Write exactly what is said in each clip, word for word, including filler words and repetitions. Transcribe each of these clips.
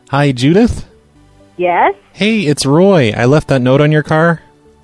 Hi, Judith? Yes? Hey, it's Roy. I left that note on your car.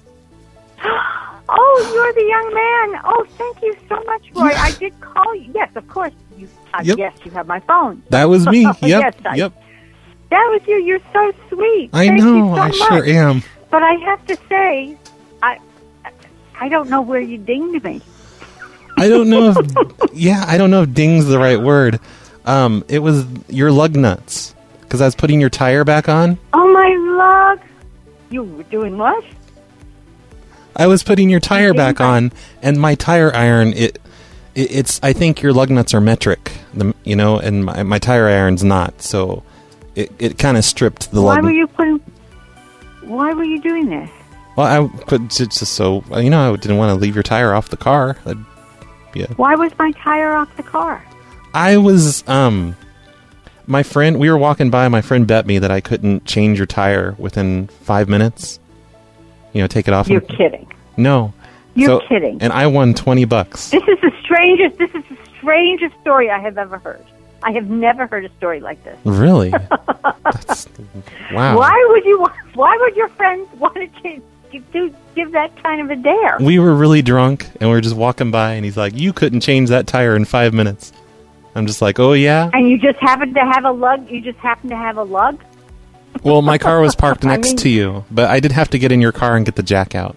Oh, you're the young man. Oh, thank you so much, Roy. I did call you. Yes, of course. You, uh, Yep. Yes, you have my phone. That was me. Yep. Yes, I- Yep. That was you. You're so sweet. I Thank know. you so I much. sure am. But I have to say, I I don't know where you dinged me. I don't know if... yeah, I don't know if ding's the right word. Um, it was your lug nuts. Because I was putting your tire back on. Oh, my lug. You were doing what? I was putting your tire didn't back I- on, and my tire iron, it, it it's. I think your lug nuts are metric, the, you know, and my, my tire iron's not. So it it kind of stripped the Why lug. were you putting... Why were you doing this? Well, I put just, just so you know, I didn't want to leave your tire off the car. That'd, yeah. Why was my tire off the car? I was um, my friend. We were walking by. My friend bet me that I couldn't change your tire within five minutes. You know, take it off. You're and, kidding. No. You're So- kidding. And I won twenty bucks. This is the strangest. This is the strangest story I have ever heard. I have never heard a story like this. Really? That's, wow. Why would you? wa- Why would your friends want to give, do, give that kind of a dare? We were really drunk, and we were just walking by, and he's like, you couldn't change that tire in five minutes. I'm just like, oh, yeah? And you just happen to have a lug. You just happen to have a lug. Well, my car was parked next I mean- to you, but I did have to get in your car and get the jack out.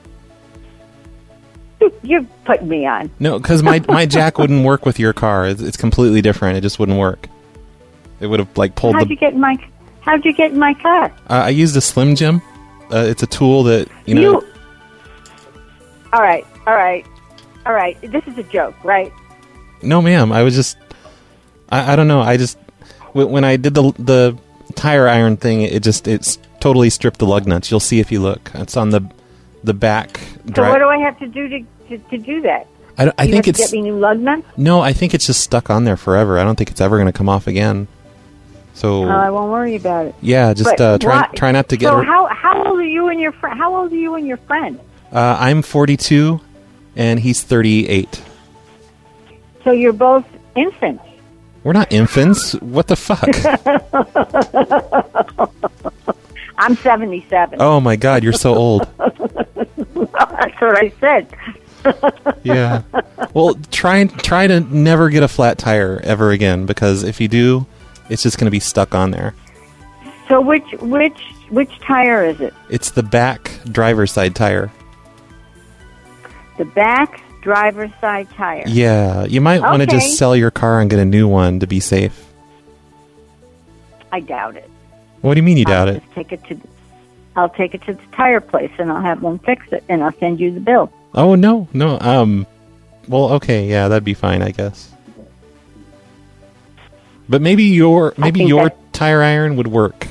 You're putting me on. No, because my, my jack wouldn't work with your car. It's, it's completely different. It just wouldn't work. It would have, like, pulled How'd the... you get in my? How'd you get in my car? Uh, I used a Slim Jim. Uh, it's a tool that, you know... You. All right. All right. All right. This is a joke, right? No, ma'am. I was just... I, I don't know. I just... When when I did the the tire iron thing, it just... It's totally stripped the lug nuts. You'll see if you look. It's on the the back... So dri- what do I have to do to to, to do that? I, don't- I you think have to it's... get me new lug nuts. No, I think it's just stuck on there forever. I don't think it's ever going to come off again. So... Oh, I won't worry about it. yeah, just But uh, try why- try not to get... So her- how how old are you and your friend? How old are you and your friend? uh, I'm forty-two, and he's thirty-eight. So you're both infants. We're not infants. What the fuck? I'm seventy-seven. Oh my god, you're so old. That's what I said. Yeah. Well, try try to never get a flat tire ever again, because if you do, it's just going to be stuck on there. So which which which tire is it? It's the back driver's side tire. The back driver's side tire. Yeah, you might want to Okay. just sell your car and get a new one to be safe. I doubt it. What do you mean you I'll doubt it? just take it to. I'll take it to the tire place and I'll have them fix it and I'll send you the bill. Oh no, no. Um, well, okay, yeah, that'd be fine, I guess. But maybe your maybe think your that- tire iron would work.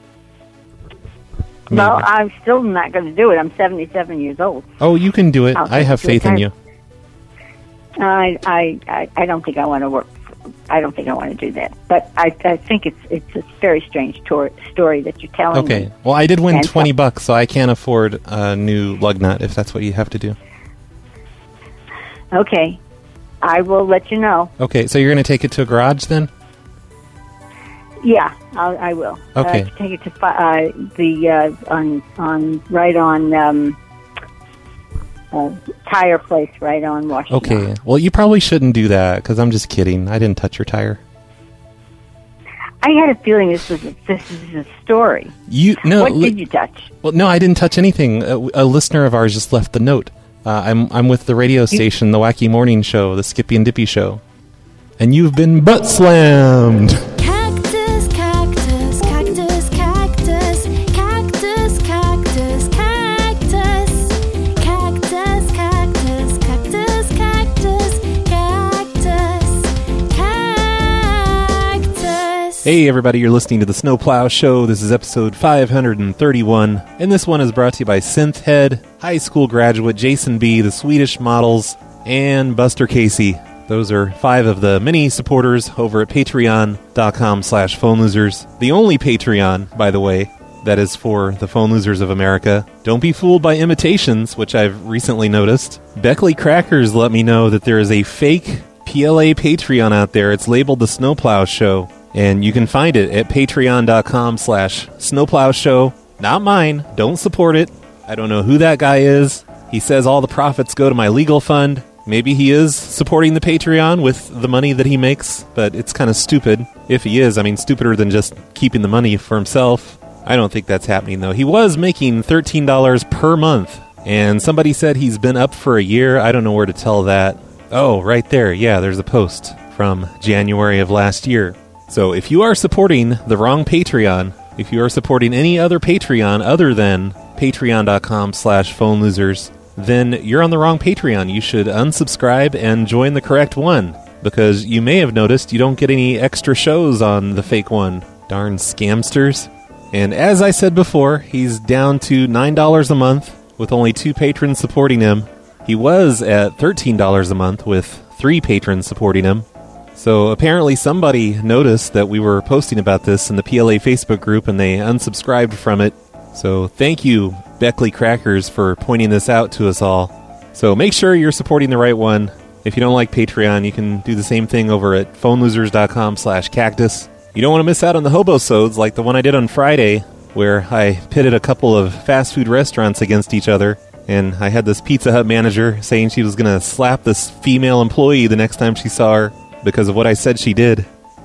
Well, Maybe. I'm still not going to do it. I'm seventy-seven years old. Oh, you can do it. I'll I take have it to a faith in tire- you. I, I, I, I don't think I want to work. I don't think I want to do that. But I, I think it's it's a very strange tor- story that you're telling me. Okay. Well, I did win And so- twenty bucks, so I can't afford a new lug nut if that's what you have to do. Okay, I will let you know. Okay, so you're going to take it to a garage then? Yeah, I'll, I will. Okay. Uh, take it to fi- uh, the uh, on on right on um, uh, tire place right on Washington. Okay. Well, you probably shouldn't do that because I'm just kidding. I didn't touch your tire. I had a feeling this was a, this is a story. You no. what li- did you touch? Well, no, I didn't touch anything. A, a listener of ours just left the note. Uh, I'm I'm with the radio station, the Wacky Morning Show, the Skippy and Dippy Show, and you've been butt slammed. Cactus, cactus, cactus, cactus, cactus, cactus, cactus, cactus, cactus, cactus, cactus, cactus, cactus. Hey everybody, you're listening to the Snowplow Show. This is episode five hundred thirty-one, and this one is brought to you by Synthhead, high school graduate Jason B., the Swedish Models, and Buster Casey. Those are five of the many supporters over at patreon.com slash phone losers. The only Patreon, by the way, that is for the phone losers of America. Don't be fooled by imitations, which I've recently noticed. Beckley Crackers let me know that there is a fake P L A Patreon out there. It's labeled the Snowplow Show. And you can find it at patreon.com slash snowplowshow. Not mine. Don't support it. I don't know who that guy is. He says all the profits go to my legal fund. Maybe he is supporting the Patreon with the money that he makes, but it's kind of stupid. If he is, I mean, stupider than just keeping the money for himself. I don't think that's happening, though. He was making thirteen dollars per month, and somebody said he's been up for a year. I don't know where to tell that. Oh, right there. Yeah, there's a post from January of last year. So if you are supporting the wrong Patreon, if you are supporting any other Patreon other than patreon.com slash phone losers, then you're on the wrong Patreon. You should unsubscribe and join the correct one, because you may have noticed you don't get any extra shows on the fake one. Darn scamsters. And as I said before, he's down to nine dollars a month with only two patrons supporting him. He was at thirteen dollars a month with three patrons supporting him. So apparently somebody noticed that we were posting about this in the P L A Facebook group and they unsubscribed from it. So thank you, Beckley Crackers, for pointing this out to us all. So make sure you're supporting the right one. If you don't like Patreon, you can do the same thing over at phonelosers.com slash cactus. You don't want to miss out on the hobo-sodes like the one I did on Friday, where I pitted a couple of fast food restaurants against each other, and I had this Pizza Hut manager saying she was going to slap this female employee the next time she saw her because of what I said she did.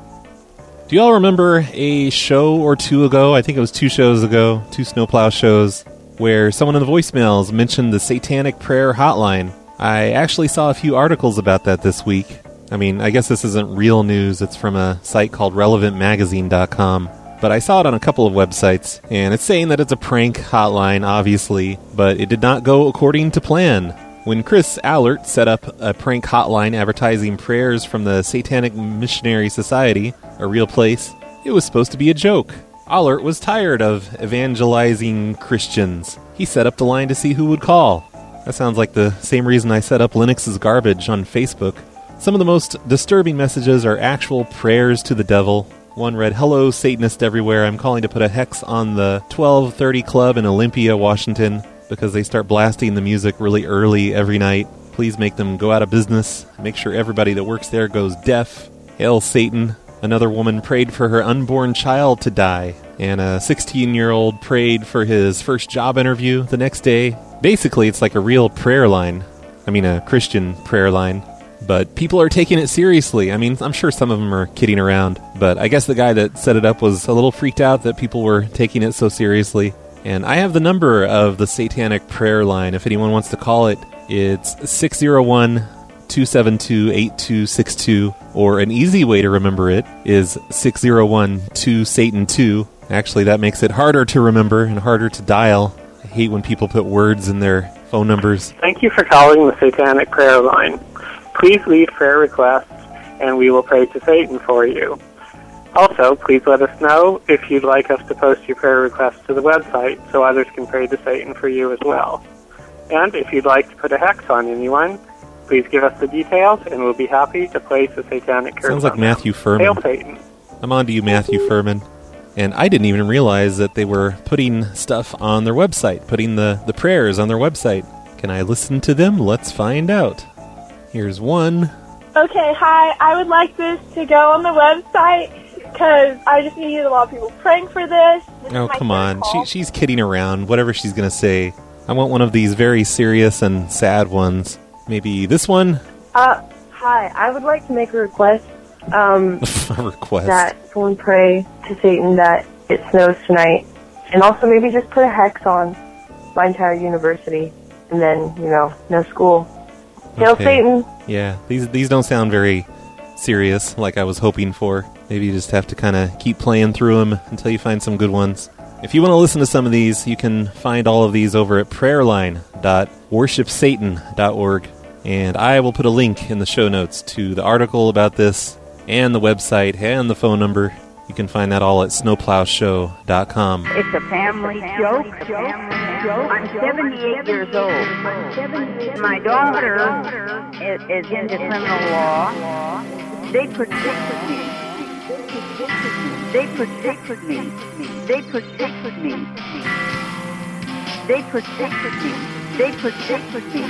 Do you all remember a show or two ago, I think it was two shows ago, two Snowplow shows, where someone in the voicemails mentioned the Satanic Prayer Hotline? I actually saw a few articles about that this week. I mean, I guess this isn't real news. It's from a site called relevant magazine dot com. But I saw it on a couple of websites, and it's saying that it's a prank hotline, obviously, but it did not go according to plan. When Chris Allert set up a prank hotline advertising prayers from the Satanic Missionary Society, a real place, it was supposed to be a joke. Allert was tired of evangelizing Christians. He set up the line to see who would call. That sounds like the same reason I set up Linux's Garbage on Facebook. Some of the most disturbing messages are actual prayers to the devil. One read, "Hello, Satanist everywhere. I'm calling to put a hex on the twelve thirty Club in Olympia, Washington, because they start blasting the music really early every night. Please make them go out of business. Make sure everybody that works there goes deaf. Hail Satan." Another woman prayed for her unborn child to die. And a sixteen-year-old prayed for his first job interview the next day. Basically, it's like a real prayer line. I mean, a Christian prayer line. But people are taking it seriously. I mean, I'm sure some of them are kidding around. But I guess the guy that set it up was a little freaked out that people were taking it so seriously. And I have the number of the Satanic Prayer Line. If anyone wants to call it, it's six oh one, two seven two, eight two six two. Or an easy way to remember it is six oh one, two Satan two. Actually, that makes it harder to remember and harder to dial. I hate when people put words in their phone numbers. Thank you for calling the Satanic Prayer Line. Please leave prayer requests, and we will pray to Satan for you. Also, please let us know if you'd like us to post your prayer requests to the website so others can pray to Satan for you as well. And if you'd like to put a hex on anyone, please give us the details, and we'll be happy to place a satanic curse. Sounds like Matthew Furman. Hail Satan. I'm on to you, Matthew Furman. And I didn't even realize that they were putting stuff on their website, putting the, the prayers on their website. Can I listen to them? Let's find out. Here's one. Okay, hi. I would like this to go on the website because I just needed a lot of people praying for this. this oh, come on. She, she's kidding around. Whatever she's going to say. I want one of these very serious and sad ones. Maybe this one? Uh, hi. I would like to make a request. Um, a request? That someone pray to Satan that it snows tonight. And also maybe just put a hex on my entire university. And then, you know, no school. Hail Okay. Satan. Yeah, these these don't sound very serious like I was hoping for. Maybe you just have to kind of keep playing through them until you find some good ones. If you want to listen to some of these, you can find all of these over at prayerline dot worship satan dot org. And I will put a link in the show notes to the article about this, and the website, and the phone number. You can find that all at snowplow show dot com. It's a family joke. I'm seventy-eight years old. My daughter is, is into criminal law. They protected me. They protected me. They protected me. They protected me. They protected me.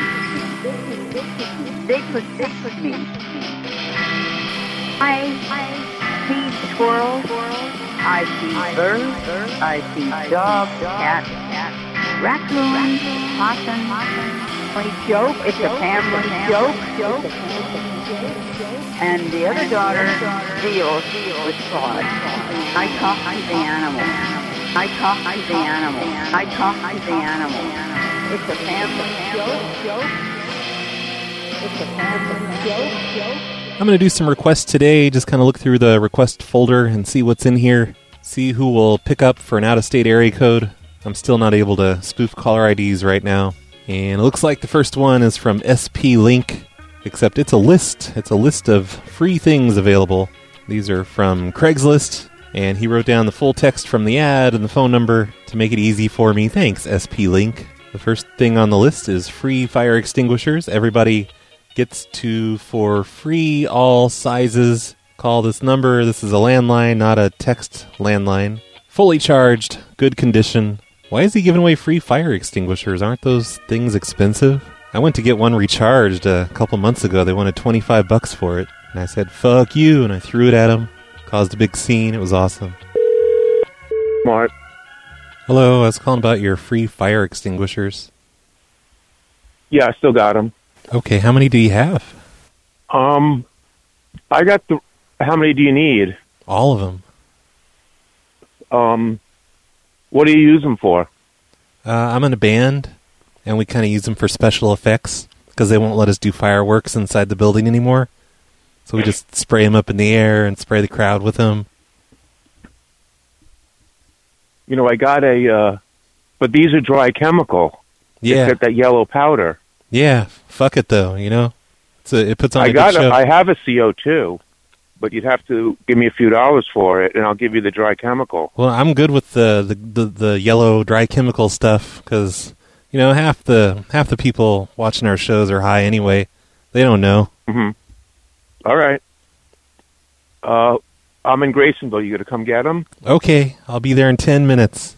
They protected me. I see squirrels. I see birds. I see dogs, cats, raccoons, possums. Family joke. It's a family joke. And the other daughter deals with fraud. I talk to the animal. I talk to the animal. I talk to the animal. It's a family joke. It's a family joke. I'm going to do some requests today, just kind of look through the request folder and see what's in here, see who will pick up for an out-of-state area code. I'm still not able to spoof caller I Ds right now. And it looks like the first one is from S P Link, except it's a list. It's a list of free things available. These are from Craigslist, and he wrote down the full text from the ad and the phone number to make it easy for me. Thanks, S P Link. The first thing on the list is free fire extinguishers. Everybody gets to, for free, all sizes, call this number. This is a landline, not a text landline. Fully charged, good condition. Why is he giving away free fire extinguishers? Aren't those things expensive? I went to get one recharged a couple months ago. They wanted twenty-five bucks for it. And I said, fuck you, and I threw it at him. Caused a big scene. It was awesome. Mark. Hello, I was calling about your free fire extinguishers. Yeah, I still got them. Okay, how many do you have? Um, I got the... How many do you need? All of them. Um, what do you use them for? Uh, I'm in a band, and we kind of use them for special effects, because they won't let us do fireworks inside the building anymore. So we just spray them up in the air and spray the crowd with them. You know, I got a... Uh, but these are dry chemical. Yeah. It's got that yellow powder. Yeah, fuck it though, you know? It's a, it puts on I a got good show. A, I have a C O two, but you'd have to give me a few dollars for it, and I'll give you the dry chemical. Well, I'm good with the, the, the, the yellow dry chemical stuff, because, you know, half the half the people watching our shows are high anyway. They don't know. Mm-hmm. All right. Uh, I'm in Graysonville. You going to come get them? Okay, I'll be there in ten minutes.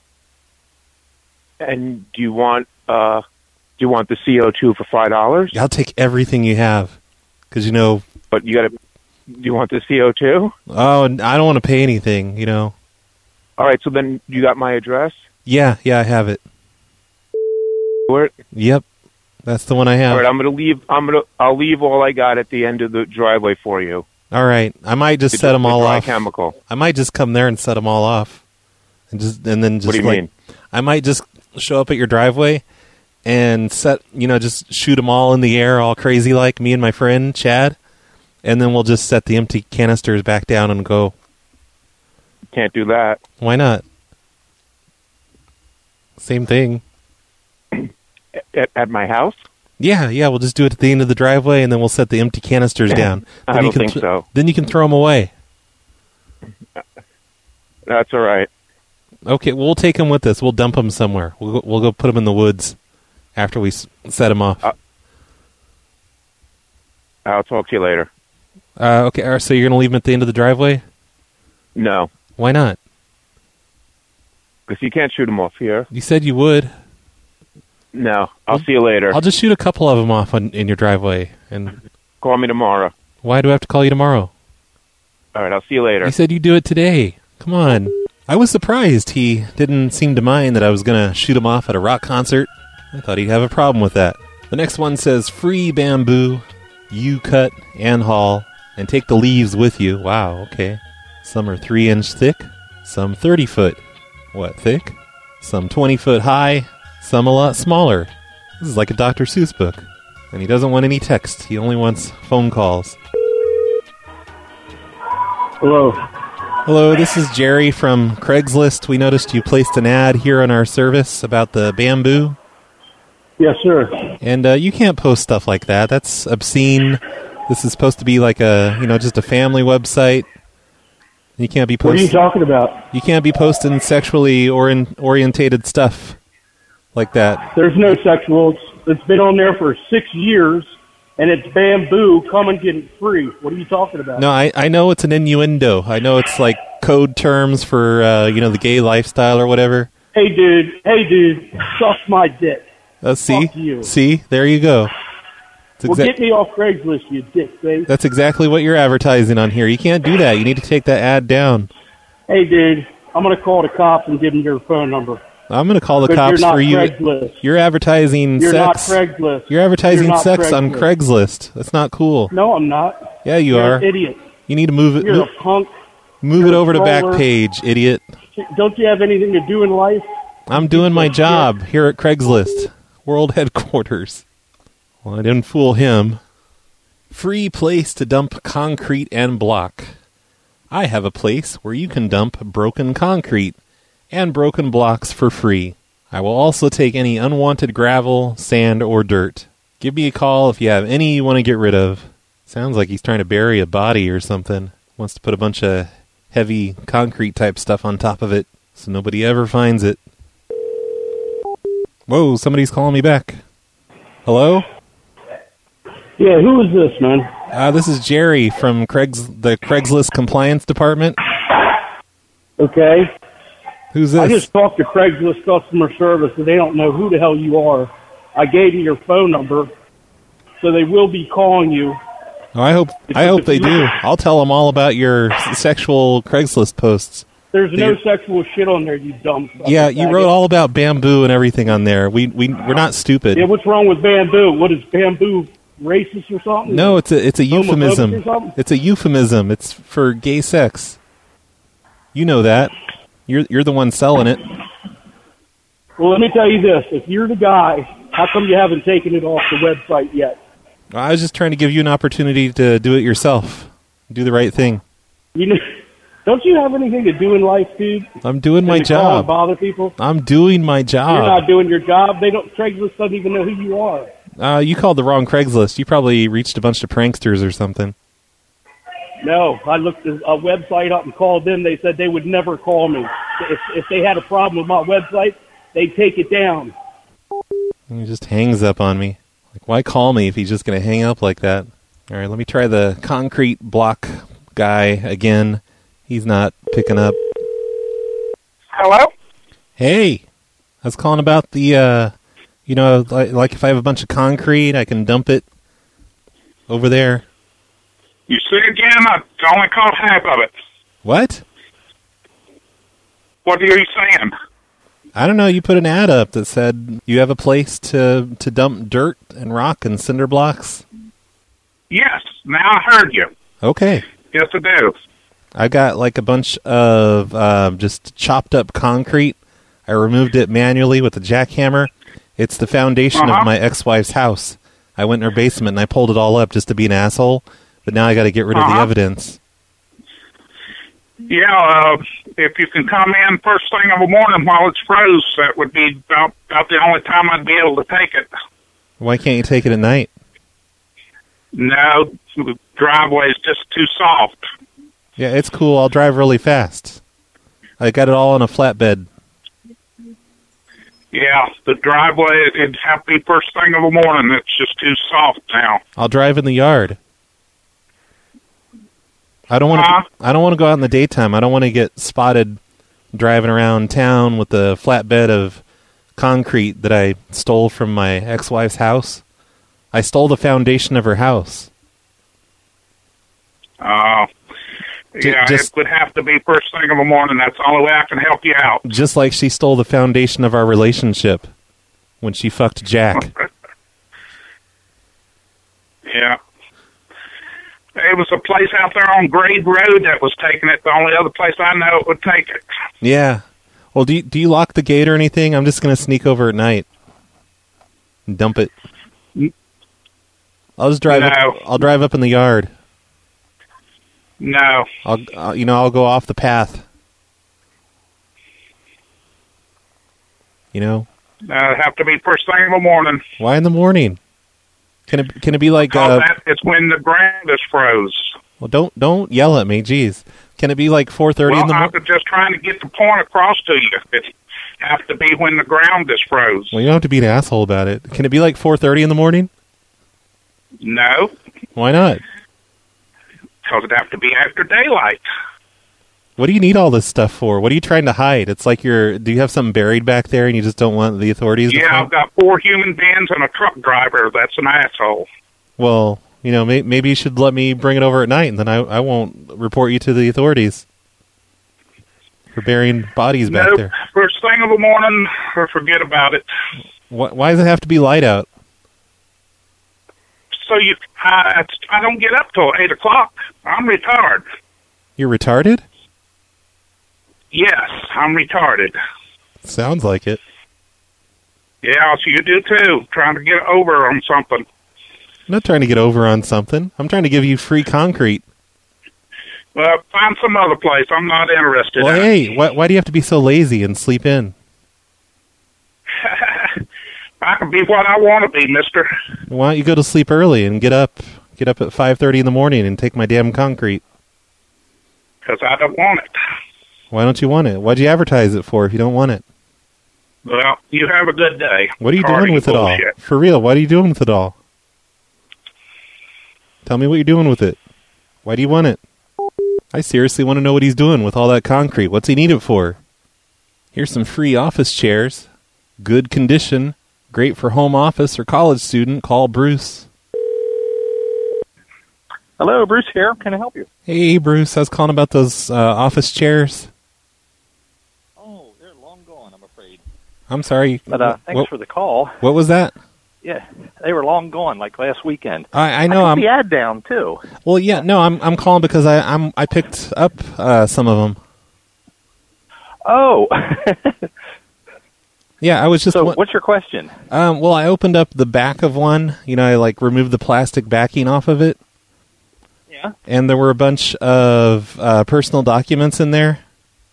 And do you want... Uh, Do you want the C O two for five dollars? I'll take everything you have, because, you know... But you got to... Do you want the C O two? Oh, I don't want to pay anything, you know. All right, so then you got my address? Yeah, yeah, I have it. Where? Yep, that's the one I have. All right, I'm gonna leave. I'm gonna. I'll leave all I got at the end of the driveway for you. All right, I might just the, set them all dry off. Chemical. I might just come there and set them all off, and just and then just. What do you like, mean? I might just show up at your driveway and set, you know, just shoot them all in the air, all crazy like me and my friend Chad, and then we'll just set the empty canisters back down and go. Can't do that. Why not? Same thing. At, at my house? Yeah, yeah, we'll just do it at the end of the driveway, and then we'll set the empty canisters down. I Then don't you can think th- so. Then you can throw them away. That's all right. Okay, we'll take them with us. We'll dump them somewhere. We'll go, we'll go put them in the woods after we s- set them off. Uh, I'll talk to you later. Uh, okay, all right, so you're going to leave them at the end of the driveway? No. Why not? Because you can't shoot them off here. You said you would. No. I'll see you later. I'll just shoot a couple of them off on, in your driveway. And Call me tomorrow. why do I have to call you tomorrow? All right, I'll see you later. You said you'd do it today. Come on. I was surprised he didn't seem to mind that I was going to shoot him off at a rock concert. I thought he'd have a problem with that. The next one says, free bamboo, you cut and haul, and take the leaves with you. Wow, okay. Some are three inch thick, some thirty foot. What, thick? Some twenty foot high, some a lot smaller. This is like a Doctor Seuss book. And he doesn't want any text. He only wants phone calls. Hello. Hello, this is Jerry from Craigslist. We noticed you placed an ad here on our service about the bamboo. Yes, sir. And uh, you can't post stuff like that. That's obscene. This is supposed to be like a, you know, just a family website. You can't be What are you posting. talking about? You can't be posting sexually orient- orientated stuff like that. There's no sexual. It's, it's been on there for six years, and it's bamboo. Come and get it free. What are you talking about? No, I, I know it's an innuendo. I know it's like code terms for, uh, you know, the gay lifestyle or whatever. Hey, dude. Hey, dude. Suck my dick. Uh, see? Fuck you. See? There you go. It's Well, exa- get me off Craigslist, you dick face. That's exactly what you're advertising on here. You can't do that. You need to take that ad down. Hey, dude, I'm going to call the cops and give them your phone number. I'm going to call the But cops you're not for you. Craigslist. You're advertising You're not sex. Craigslist. You're advertising You're not sex on Craigslist. Craigslist. That's not cool. No, I'm not. Yeah, you You're are. an idiot. You need to move it. You're Move, a punk. move You're it a over to troller. Backpage, idiot. Don't you have anything to do in life? I'm doing my job here at Craigslist, world headquarters. Well, I didn't fool him. Free place to dump concrete and block. I have a place where you can dump broken concrete and broken blocks for free. I will also take any unwanted gravel, sand, or dirt. Give me a call if you have any you want to get rid of. Sounds like he's trying to bury a body or something. Wants to put a bunch of heavy concrete type stuff on top of it so nobody ever finds it. Whoa, somebody's calling me back. Hello? Yeah, who is this, man? Uh, this is Jerry from Craig's the Craigslist Compliance Department. Okay. Who's I this? just talked to Craigslist customer service, and they don't know who the hell you are. I gave them your phone number, so they will be calling you. Oh, I hope I hope they do. I'll tell them all about your s- sexual Craigslist posts. There's no You're- sexual shit on there, you dumb fucking Yeah, you faggot. wrote all about bamboo and everything on there. We we we're not stupid. Yeah, what's wrong with bamboo? What is bamboo, racist or something? No, it's a it's a Homophobic or euphemism. something? It's a euphemism. It's for gay sex. You know that. You're you're the one selling it. Well, let me tell you this. If you're the guy, how come you haven't taken it off the website yet? I was just trying to give you an opportunity to do it yourself. Do the right thing. You know, don't you have anything to do in life, dude? I'm doing my Than to call and job. bother people? I'm doing my You're job. not doing your job. They don't. Craigslist doesn't even know who you are. Uh, you called the wrong Craigslist. You probably reached a bunch of pranksters or something. No, I looked a website up and called them. They said they would never call me. If, if they had a problem with my website, they'd take it down. He just hangs up on me. Like, why call me if he's just going to hang up like that? All right, let me try the concrete block guy again. He's not picking up. Hello? Hey, I was calling about the, uh, you know, like, like if I have a bunch of concrete, I can dump it over there. You say again? I only caught half of it. What? What are you saying? I don't know. You put an ad up that said you have a place to, to dump dirt and rock and cinder blocks. Yes, now I heard you. Okay. Yes, I do. I got like a bunch of uh, just chopped up concrete. I removed it manually with a jackhammer. It's the foundation Uh-huh. of my ex-wife's house. I went in her basement and I pulled it all up just to be an asshole. But now I got to get rid of the Uh-huh. evidence. Yeah, uh, if you can come in first thing in the morning while it's froze, that would be about, about the only time I'd be able to take it. Why can't you take it at night? No, the driveway's just too soft. Yeah, it's cool. I'll drive really fast. I got it all on a flatbed. Yeah, the driveway, it'd have to be first thing in the morning. It's just too soft now. I'll drive in the yard. I don't want to. Huh? I don't want to go out in the daytime. I don't want to get spotted driving around town with a flatbed of concrete that I stole from my ex-wife's house. I stole the foundation of her house. Uh, yeah, just- it would have to be first thing in the morning. That's the only way I can help you out. Just like she stole the foundation of our relationship when she fucked Jack. Yeah. It was a place out there on Grade Road that was taking it. The only other place I know it would take it. Yeah. Well, do you, do you lock the gate or anything? I'm just going to sneak over at night and dump it. I'll just drive. No. Up, I'll drive up in the yard. No. I'll, uh, you know, I'll go off the path. You know, Uh, it'd have to be first thing in the morning. why in the morning? Can it can it be like? Because Uh, that, it's when the ground is froze. well, don't don't yell at me, jeez. Can it be like four thirty Well, in the I morning? was just trying to get the point across to you. It have to be when the ground is froze. Well, you don't have to be an asshole about it. Can it be like four thirty in the morning? No, Why not? because it'd have to be after daylight. What do you need all this stuff for? What are you trying to hide? It's like you're. Do you have something buried back there, and you just don't want the authorities to Yeah, find? I've got four human beings and a truck driver that's an asshole. Well, you know, may, maybe you should let me bring it over at night, and then I, I won't report you to the authorities for burying bodies back Nope. there. First thing in the morning, or forget about it. Why, why does it have to be light out? So you, I, I don't get up till eight o'clock. I'm retarded. You're retarded? Yes, I'm retarded. Sounds like it. Yeah, so you do too. Trying to get over on something. I'm not trying to get over on something. I'm trying to give you free concrete. Well, find some other place. I'm not interested. Well, in hey, why, why do you have to be so lazy and sleep in? I can be what I want to be, mister. Why don't you go to sleep early and get up, get up at five thirty in the morning and take my damn concrete? Because I don't want it. Why don't you want it? Why'd you advertise it for if you don't want it? Well, you have a good day. What are you Party doing with it all? bullshit. For real, what are you doing with it all? Tell me what you're doing with it. Why do you want it? I seriously want to know what he's doing with all that concrete. What's he need it for? Here's some free office chairs. Good condition. Great for home office or college student. Call Bruce. Hello, Bruce here. Can I help you? Hey, Bruce. I was calling about those uh, office chairs. Oh, they're long gone, I'm afraid. I'm sorry. But uh, thanks what, for the call. What was that? Yeah, they were long gone, like last weekend. I, I know. I I'm took the ad down too. Well, yeah. No, I'm I'm calling because I I'm I picked up uh, some of them. Oh. Yeah, I was just. So, wa- what's your question? Um, well, I opened up the back of one. You know, I like removed the plastic backing off of it. Yeah. And there were a bunch of uh, personal documents in there,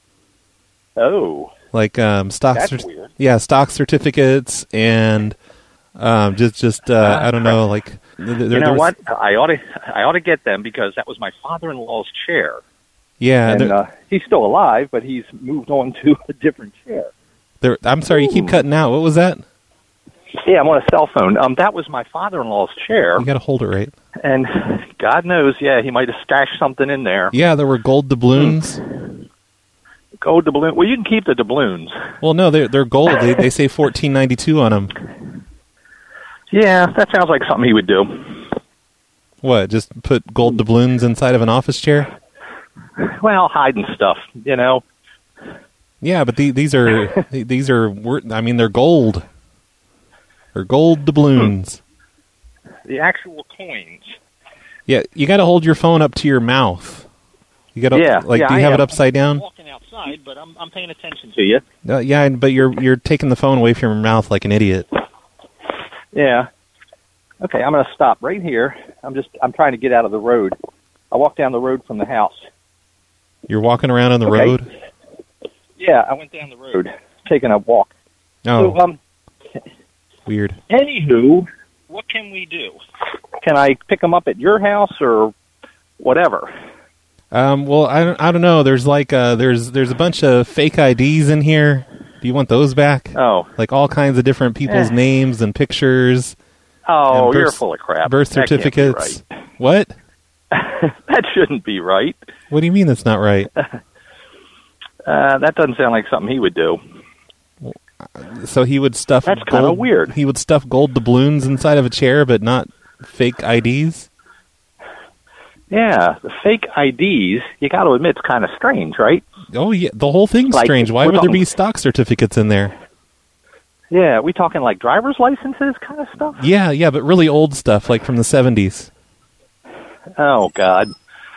Oh. like um, stock. That's cer- weird. Yeah, stock certificates and um, just just uh, I don't know, like. Th- th- You there know was- what? I ought to I ought to get them because that was my father-in-law's chair. Yeah, and there- uh, he's still alive, but he's moved on to a different chair. there- I'm sorry, you keep cutting out. What was that? Yeah, I'm on a cell phone. Um, that was my father-in-law's chair. You got to hold it right. And God knows, yeah, he might have stashed something in there. Yeah, there were gold doubloons. Gold doubloon. Well, you can keep the doubloons. Well, no, they're they're gold. They they say fourteen ninety two on them. Yeah, that sounds like something he would do. What? Just put gold doubloons inside of an office chair? Well, hiding stuff, you know. Yeah, but the, these are these are wor- I mean, they're gold. They're gold doubloons. The actual coins. Yeah, you got to hold your phone up to your mouth. You got to Yeah, like. yeah, do you I have am. it upside down? Walking outside, but I'm I'm paying attention to you. Uh, yeah, but you're you're taking the phone away from your mouth like an idiot. Yeah. Okay, I'm going to stop right here. I'm just I'm trying to get out of the road. I walked down the road from the house. You're walking around on the Okay. road. Yeah, I went down the road, taking a walk. Oh, So, um, weird. anywho, what can we do? Can I pick them up at your house or whatever? Um, well, I don't, I don't know. There's like uh, there's there's a bunch of fake I Ds in here. Do you want those back? Oh, like all kinds of different people's Eh. names and pictures. Oh, and birth- you're full of crap. Birth That can't be certificates. What? That shouldn't be right. What do you mean that's not right? Uh, that doesn't sound like something he would do. So he would stuff. That's kinda gold- weird. He would stuff gold doubloons inside of a chair, but not fake I Ds. Yeah, the fake I Ds, you got to admit, it's kind of strange, right? Oh yeah, the whole thing's Like, strange. Why we're would there talking- be stock certificates in there? Yeah, we talking like driver's licenses kind of stuff? Yeah, yeah, but really old stuff, like from the seventies. Oh, God.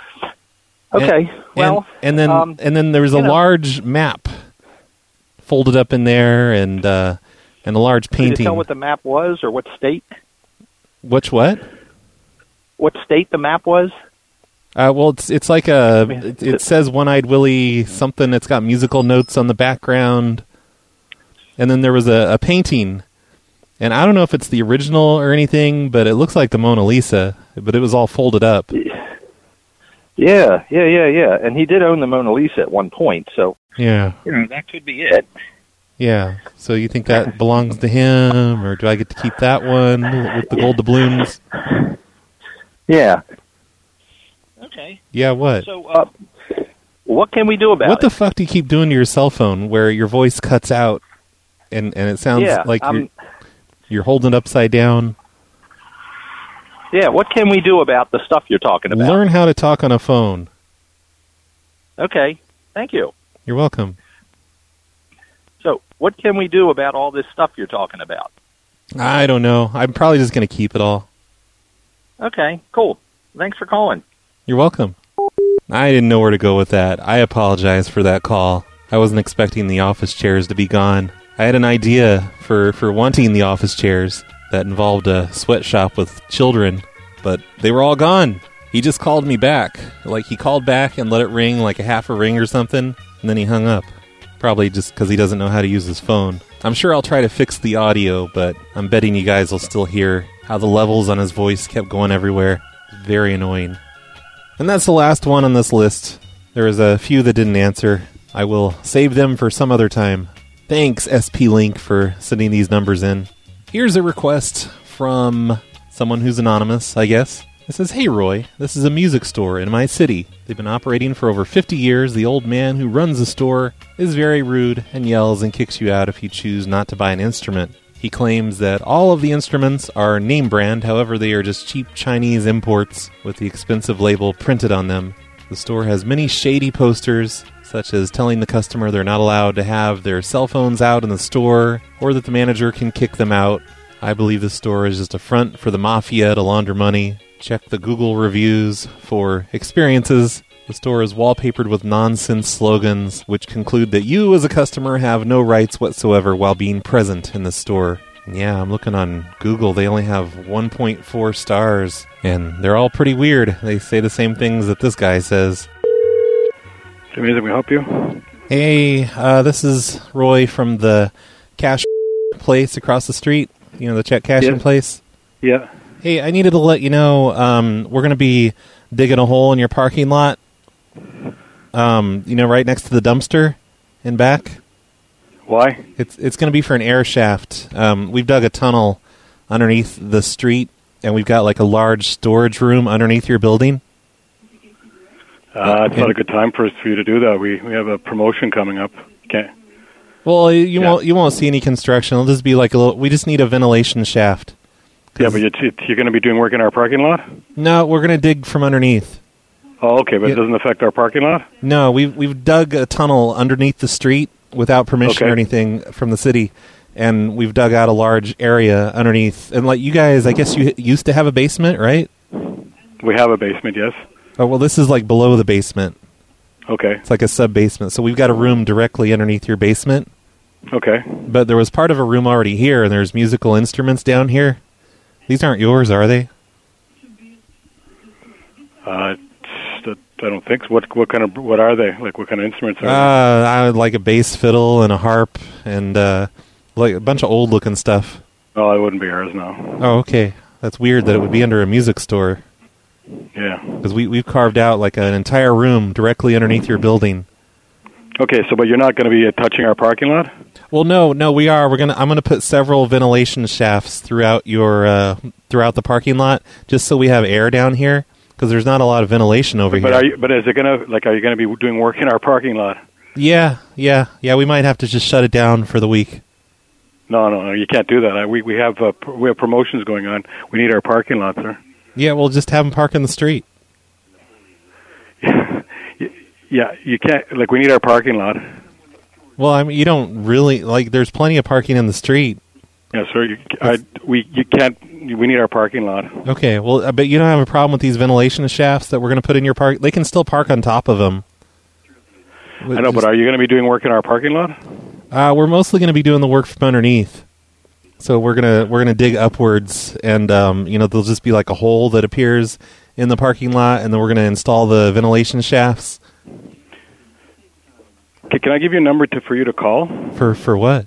Okay, And- well... and, and then um, and then there was a you know. large map folded up in there, and uh, and a large Can you painting. tell what the map was or what state? Which what? What state the map was? Uh, well, it's it's like a it, it says One-Eyed Willie something. It's got musical notes on the background, and then there was a, a painting, and I don't know if it's the original or anything, but it looks like the Mona Lisa, but it was all folded up. Yeah, yeah, yeah, yeah. And he did own the Mona Lisa at one point, so... Yeah, You know, that could be it. yeah. So you think that belongs to him, or do I get to keep that one with the gold doubloons? Yeah. Okay. Yeah, what? So, uh, what can we do about What it? the fuck do you keep doing to your cell phone where your voice cuts out and, and it sounds Yeah, like um, you're, you're holding it upside down? Yeah, what can we do about the stuff you're talking about? Learn how to talk on a phone. Okay, thank you. You're welcome. So, what can we do about all this stuff you're talking about? I don't know. I'm probably just going to keep it all. Okay, cool. Thanks for calling. You're welcome. I didn't know where to go with that. I apologize for that call. I wasn't expecting the office chairs to be gone. I had an idea for, for wanting the office chairs that involved a sweatshop with children, but they were all gone. He just called me back. Like, he called back and let it ring like a half a ring or something, and then he hung up. Probably just because he doesn't know how to use his phone. I'm sure I'll try to fix the audio, but I'm betting you guys will still hear how the levels on his voice kept going everywhere. Very annoying. And that's the last one on this list. There was a few that didn't answer. I will save them for some other time. Thanks, S P Link, for sending these numbers in. Here's a request from someone who's anonymous, I guess. It says, "Hey Roy, this is a music store in my city. They've been operating for over fifty years. The old man who runs the store is very rude and yells and kicks you out if you choose not to buy an instrument. He claims that all of the instruments are name brand, however they are just cheap Chinese imports with the expensive label printed on them. The store has many shady posters, such as telling the customer they're not allowed to have their cell phones out in the store, or that the manager can kick them out. I believe the store is just a front for the mafia to launder money. Check the Google reviews for experiences. The store is wallpapered with nonsense slogans, which conclude that you as a customer have no rights whatsoever while being present in the store." And yeah, I'm looking on Google. They only have one point four stars, and they're all pretty weird. They say the same things that this guy says. Jimmy, can we help you? Hey, uh, this is Roy from the cash place across the street. You know, the check cashing Yeah. place? Yeah. Hey, I needed to let you know, um, we're going to be digging a hole in your parking lot. Um, you know, right next to the dumpster in back. Why? It's it's going to be for an air shaft. Um, we've dug a tunnel underneath the street, and we've got like a large storage room underneath your building. Uh, it's not a good time for us for you to do that. We we have a promotion coming up. Can't. Well, you won't you won't see any construction. It'll just be like a little. We just need a ventilation shaft. Yeah, but you're, you're going to be doing work in our parking lot? No, we're going to dig from underneath. Oh, okay, but Yeah. it doesn't affect our parking lot? No, we've we've dug a tunnel underneath the street without permission Okay. or anything from the city, and we've dug out a large area underneath. And like you guys, I guess you used to have a basement, right? We have a basement, yes. Oh well, this is like below the basement. Okay. It's like a sub basement. So we've got a room directly underneath your basement. Okay. But there was part of a room already here, and there's musical instruments down here. These aren't yours, are they? Uh, I don't think so. What what kind of what are they? Like what kind of instruments are Uh, I would like a bass fiddle and a harp and uh, like a bunch of old looking stuff. they? Oh, it wouldn't be ours now. Oh, okay. That's weird that it would be under a music store. Yeah. Because we we've carved out like an entire room directly underneath your building. Okay, so but you're not going to be uh, touching our parking lot? Well, no, no, we are. We're gonna. I'm gonna put several ventilation shafts throughout your uh, throughout the parking lot, just so we have air down here. Because there's not a lot of ventilation over But here. are you, but is it going to like are you going to be doing work in our parking lot? Yeah, yeah, yeah. We might have to just shut it down for the week. No, no, no. You can't do that. I, we we have uh, pr- we have promotions going on. We need our parking lot, sir. Yeah, we'll just have them park in the street. Yeah, you can't. Like, we need our parking lot. Well, I mean, you don't really like. There's plenty of parking in the street. Yeah, sir. You, I, we you can't. We need our parking lot. Okay, well, I bet you don't have a problem with these ventilation shafts that we're going to put in your park. They can still park on top of them. I know, but are you going to be doing work in our parking lot? Uh, we're mostly going to be doing the work from underneath. So we're gonna we're gonna dig upwards, and um, you know, there'll just be like a hole that appears in the parking lot, and then we're gonna install the ventilation shafts. Okay, can I give you a number to for you to call? For for what?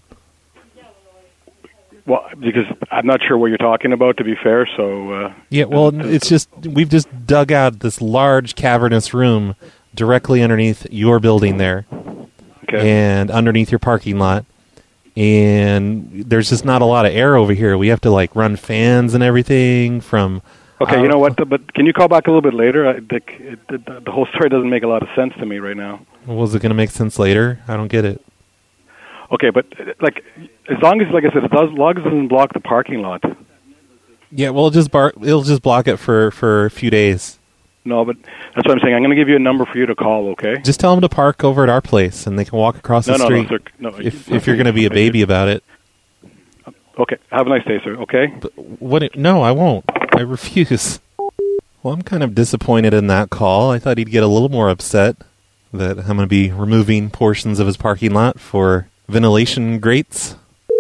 Well, because I'm not sure what you're talking about. To be fair, so uh, Yeah, well, it's just we've just dug out this large cavernous room directly underneath your building there, okay. and underneath your parking lot. And there's just not a lot of air over here. We have to like run fans and everything from. Okay, uh, you know what? But can you call back a little bit later? I, the, the, the whole story doesn't make a lot of sense to me right now. Was it going to make sense later? I don't get it. Okay, but like as long as, like I said, as long as it doesn't block the parking lot. Yeah, well, it'll just bar- it'll just block it for, for a few days. No, but that's what I'm saying. I'm going to give you a number for you to call, okay? Just tell them to park over at our place, and they can walk across No, the no, no, street. sir. No, if if you're going to be a baby about it. Okay. Have a nice day, sir. Okay? But what? It, no, I won't. I refuse. Well, I'm kind of disappointed in that call. I thought he'd get a little more upset that I'm going to be removing portions of his parking lot for ventilation grates.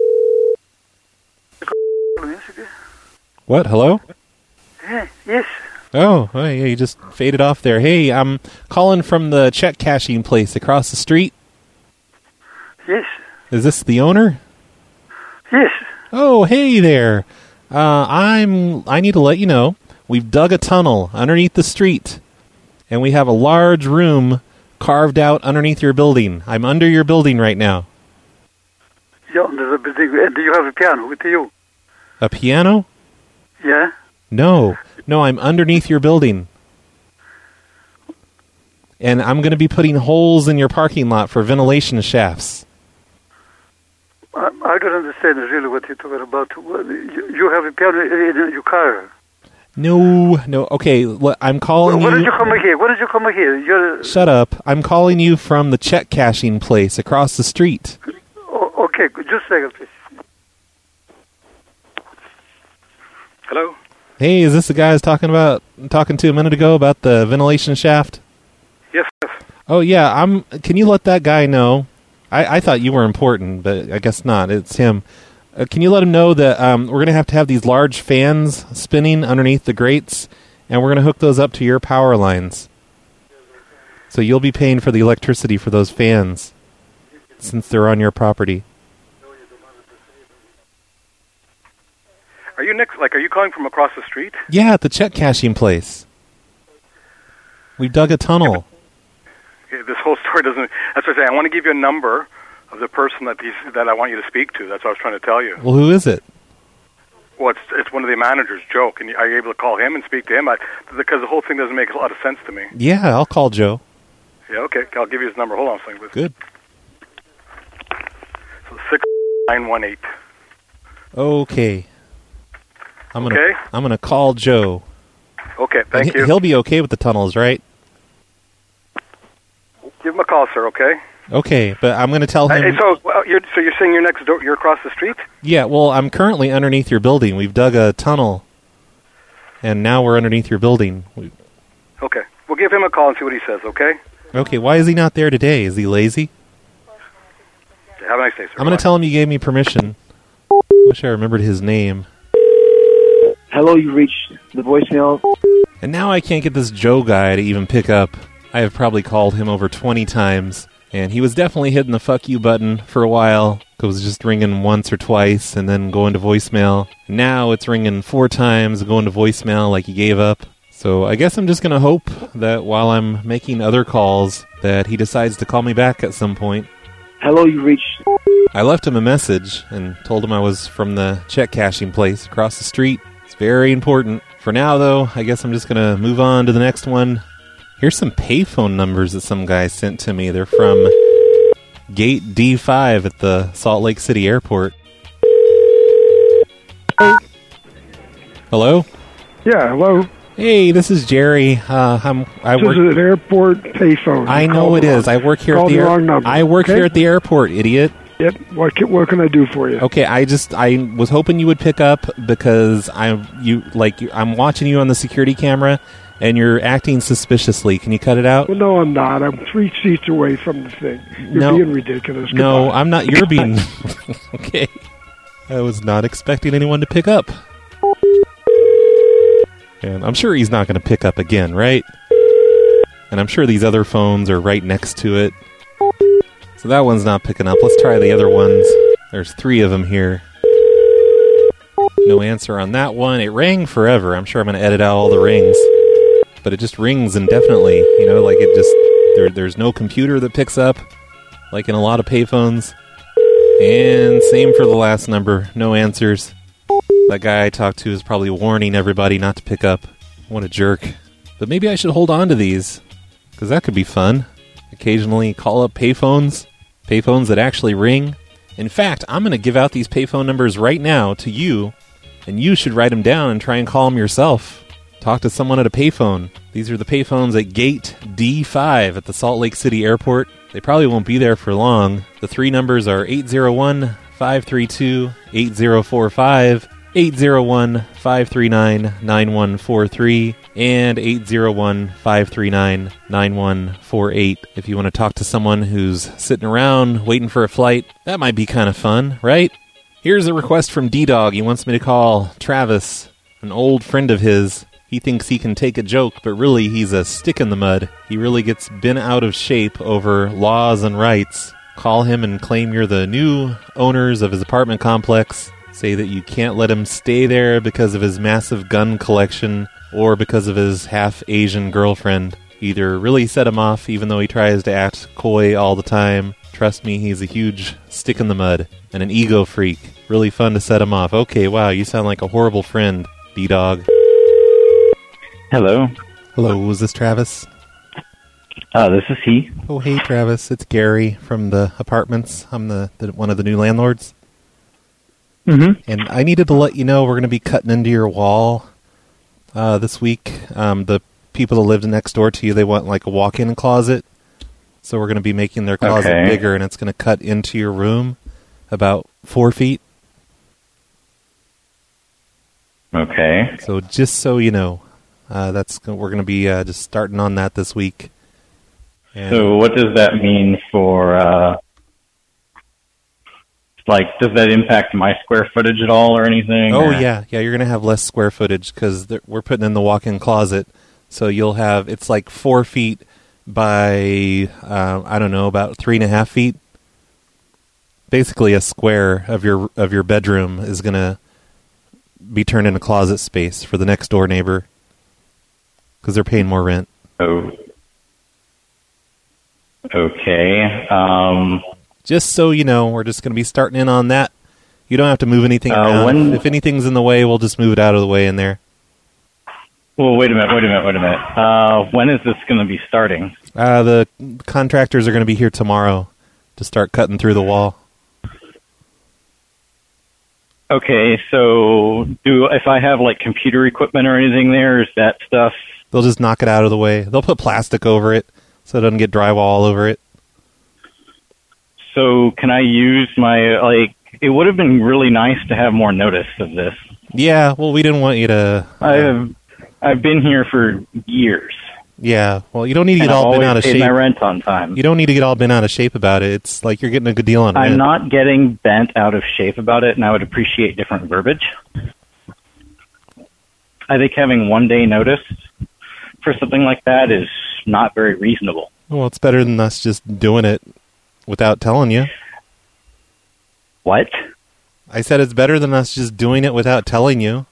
What? Hello? Yeah, yes. Oh, oh, yeah, you just faded off there. Hey, I'm calling from the check cashing place across the street. Yes. Is this the owner? Yes. Oh, hey there. Uh, I'm. I need to let you know we've dug a tunnel underneath the street, and we have a large room carved out underneath your building. I'm under your building right now. Yeah, under the building. And do you have a piano with you? A piano? Yeah. No, no, I'm underneath your building. And I'm going to be putting holes in your parking lot for ventilation shafts. I, I don't understand really what you're talking about. You, you have a piano in your car. No, no, okay, l- I'm calling Why you... did you come here? Why did you come here? You're... Shut up. I'm calling you from the check cashing place across the street. Oh, okay, just a second, please. Hello? Hey, is this the guy I was talking about, talking to a minute ago about the ventilation shaft? Yes, yes. Oh, yeah, I'm... Can you let that guy know? I, I thought you were important, but I guess not. It's him. Uh, can you let him know that um, we're going to have to have these large fans spinning underneath the grates, and we're going to hook those up to your power lines. So you'll be paying for the electricity for those fans, since they're on your property. Are you next? Like, are you calling from across the street? Yeah, at the check cashing place. We dug a tunnel. Okay, this whole story doesn't. That's what I'm saying. I want to give you a number of the person that these, that I want you to speak to. That's what I was trying to tell you. Well, who is it? Well, it's it's one of the managers, Joe. Can you, are you able to call him and speak to him? I, because the whole thing doesn't make a lot of sense to me. Yeah, I'll call Joe. Yeah, okay. I'll give you his number. Hold on a second, please. Good. So six nine one eight. Okay. I'm gonna Okay. I'm gonna call Joe. Okay, thank And he- you. He'll be okay with the tunnels, right? Give him a call, sir. Okay. Okay, but I'm gonna tell him. Hey, so well, you're so you're saying you're next door? You're across the street? Yeah, well, I'm currently underneath your building. We've dug a tunnel, and now we're underneath your building. We, Okay. We'll give him a call and see what he says. Okay. okay, why is he not there today? Is he lazy? Okay, have a nice day, sir. I'm gonna tell him you gave me permission. Wish I remembered his name. Hello, you reached the voicemail. And now I can't get this Joe guy to even pick up. I have probably called him over twenty times, and he was definitely hitting the fuck you button for a while. It was just ringing once or twice and then going to voicemail. Now it's ringing four times and going to voicemail like he gave up. So I guess I'm just going to hope that while I'm making other calls that he decides to call me back at some point. Hello, you reached... I left him a message and told him I was from the check cashing place across the street. It's very important. For now, though, I guess I'm just going to move on to the next one. Here's some payphone numbers that some guy sent to me. They're from Gate D five at the Salt Lake City Airport. Hello? Yeah, hello. Hey, this is Jerry. Uh, I'm, I this work. is an airport payphone. I You know called it the is. wrong- I work here at called the, the air- wrong number. I work Okay? here at the airport, idiot. Yep. What can, what can I do for you? Okay, I just I was hoping you would pick up because I'm you like you, I'm watching you on the security camera and you're acting suspiciously. Can you cut it out? Well, no, I'm not. I'm three seats away from the thing. You're No. being ridiculous. No, Goodbye. I'm not. You're being okay. I was not expecting anyone to pick up, and I'm sure he's not going to pick up again, right? And I'm sure these other phones are right next to it. So that one's not picking up. Let's try the other ones. There's three of them here. No answer on that one. It rang forever. I'm sure I'm going to edit out all the rings. But it just rings indefinitely. You know, like it just... There, there's no computer that picks up, like in a lot of payphones. And same for the last number. No answers. That guy I talked to is probably warning everybody not to pick up. What a jerk. But maybe I should hold on to these, because that could be fun. Occasionally call up payphones. Payphones that actually ring. In fact, I'm going to give out these payphone numbers right now to you, And you should write them down and try and call them yourself. Talk to someone at a payphone. These are the payphones at Gate D five at the Salt Lake City Airport. They probably won't be there for long. The three numbers are eight zero one, five three two, eight zero four five, eight zero one, five three nine, nine one four three, and eight zero one, five three nine, nine one four eight. If you want to talk to someone who's sitting around waiting for a flight, that might be kind of fun, right? Here's a request from D-Dog. He wants me to call Travis, an old friend of his. He thinks he can take a joke, but really he's a stick in the mud. He really gets bent out of shape over laws and rights. Call him and claim you're the new owners of his apartment complex. Say that you can't let him stay there because of his massive gun collection or because of his half-Asian girlfriend. Either really set him off, even though he tries to act coy all the time. Trust me, he's a huge stick in the mud and an ego freak. Really fun to set him off. Okay, wow, you sound like a horrible friend, D-Dog. Hello. Hello, is this Travis? Uh, this is he. Oh, hey, Travis. It's Gary from the apartments. I'm the, the one of the new landlords. Mm-hmm. And I needed to let you know we're going to be cutting into your wall uh, this week. Um, the people that lived next door to you, they want like a walk-in closet. So we're going to be making their closet Okay. bigger, and it's going to cut into your room about four feet. Okay. So just so you know, uh, that's we're going to be uh, just starting on that this week. And So what does that mean for, uh, like, does that impact my square footage at all or anything? Oh, or- yeah. Yeah, you're going to have less square footage because we're putting in the walk-in closet. So you'll have, it's like four feet by, uh, I don't know, about three and a half feet. Basically a square of your of your bedroom is going to be turned into closet space for the next door neighbor because they're paying more rent. Oh. Okay. Um, Just so you know, we're just going to be starting in on that. You don't have to move anything Uh, around. when- If anything's in the way, we'll just move it out of the way in there. well, wait a minute, wait a minute, wait a minute. Uh, when is this going to be starting? Uh, the contractors are going to be here tomorrow to start cutting through the wall. Okay, so do if I have, like, computer equipment or anything there, is that stuff... They'll just knock it out of the way. They'll put plastic over it so it doesn't get drywall all over it. So can I use my, like, it would have been really nice to have more notice of this. Yeah, well, we didn't want you to... I've I've been here for years. Yeah, well, you don't need to And get I've all bent always out of paid shape. my rent on time. You don't need to get all bent out of shape about it. It's like you're getting a good deal on I'm rent. not getting bent out of shape about it, and I would appreciate different verbiage. I think having one day notice for something like that is not very reasonable. Well, it's better than us just doing it without telling you. What? I said it's better than us just doing it without telling you.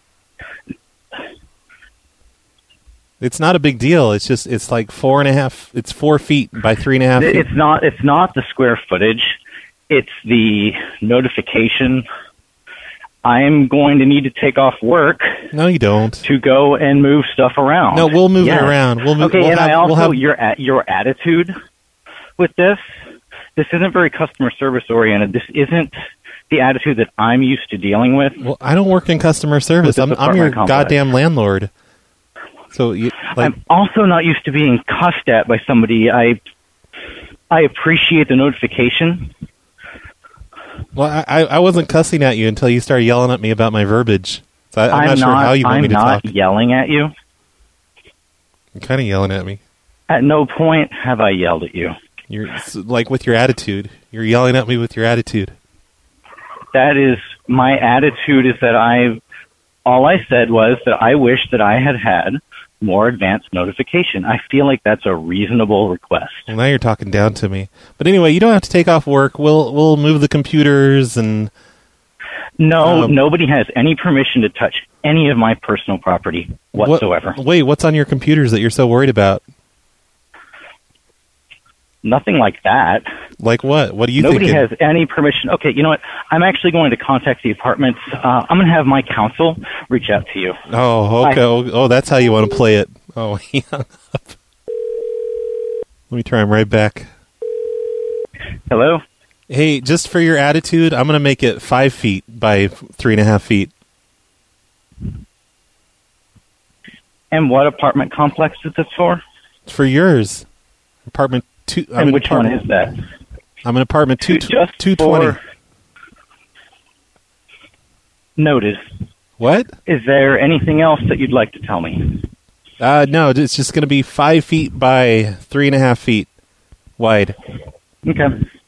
It's not a big deal. It's just, it's like four and a half, it's four feet by three and a half feet. It's not. It's not the square footage. It's the notification. I'm going to need to take off work. No, you don't. To go and move stuff around. No, we'll move it Yes. around. We'll move- Okay, we'll and I have- also we'll have- your a- your attitude with this. This isn't very customer service oriented. This isn't the attitude that I'm used to dealing with. Well, I don't work in customer service. With I'm, this I'm your apartment complex. goddamn landlord. So, you, like, I'm also not used to being cussed at by somebody. I I appreciate the notification. well, I, I I wasn't cussing at you until you started yelling at me about my verbiage. So I, I'm, not sure how you want I'm me to not talk. yelling at you. You're kind of yelling at me. At no point have I yelled at you. You're s- like with your attitude. You're yelling at me with your attitude. That is my attitude. Is that I? All I said was that I wish that I had had more advanced notification. I feel like that's a reasonable request. Well, now you're talking down to me. But anyway, you don't have to take off work. We'll we'll move the computers and. No, Um, nobody has any permission to touch any of my personal property whatsoever. What, wait, what's on your computers that you're so worried about? Nothing like that. Like what? What do you Nobody thinking? has any permission. Okay, you know what? I'm actually going to contact the apartments. Uh, I'm going to have my counsel reach out to you. Oh, okay. I- Oh, oh, that's how you want to play it. Oh, he hung up. Let me try him right back. Hello? Hey, just for your attitude, I'm going to make it five feet by three and a half feet. And what apartment complex is this for? It's for yours. Apartment two. I'm And in which one apartment- is that? I'm in apartment two Just two twenty. for notice. What? Is there anything else that you'd like to tell me? Uh, no, it's just going to be five feet by three and a half feet wide. Okay.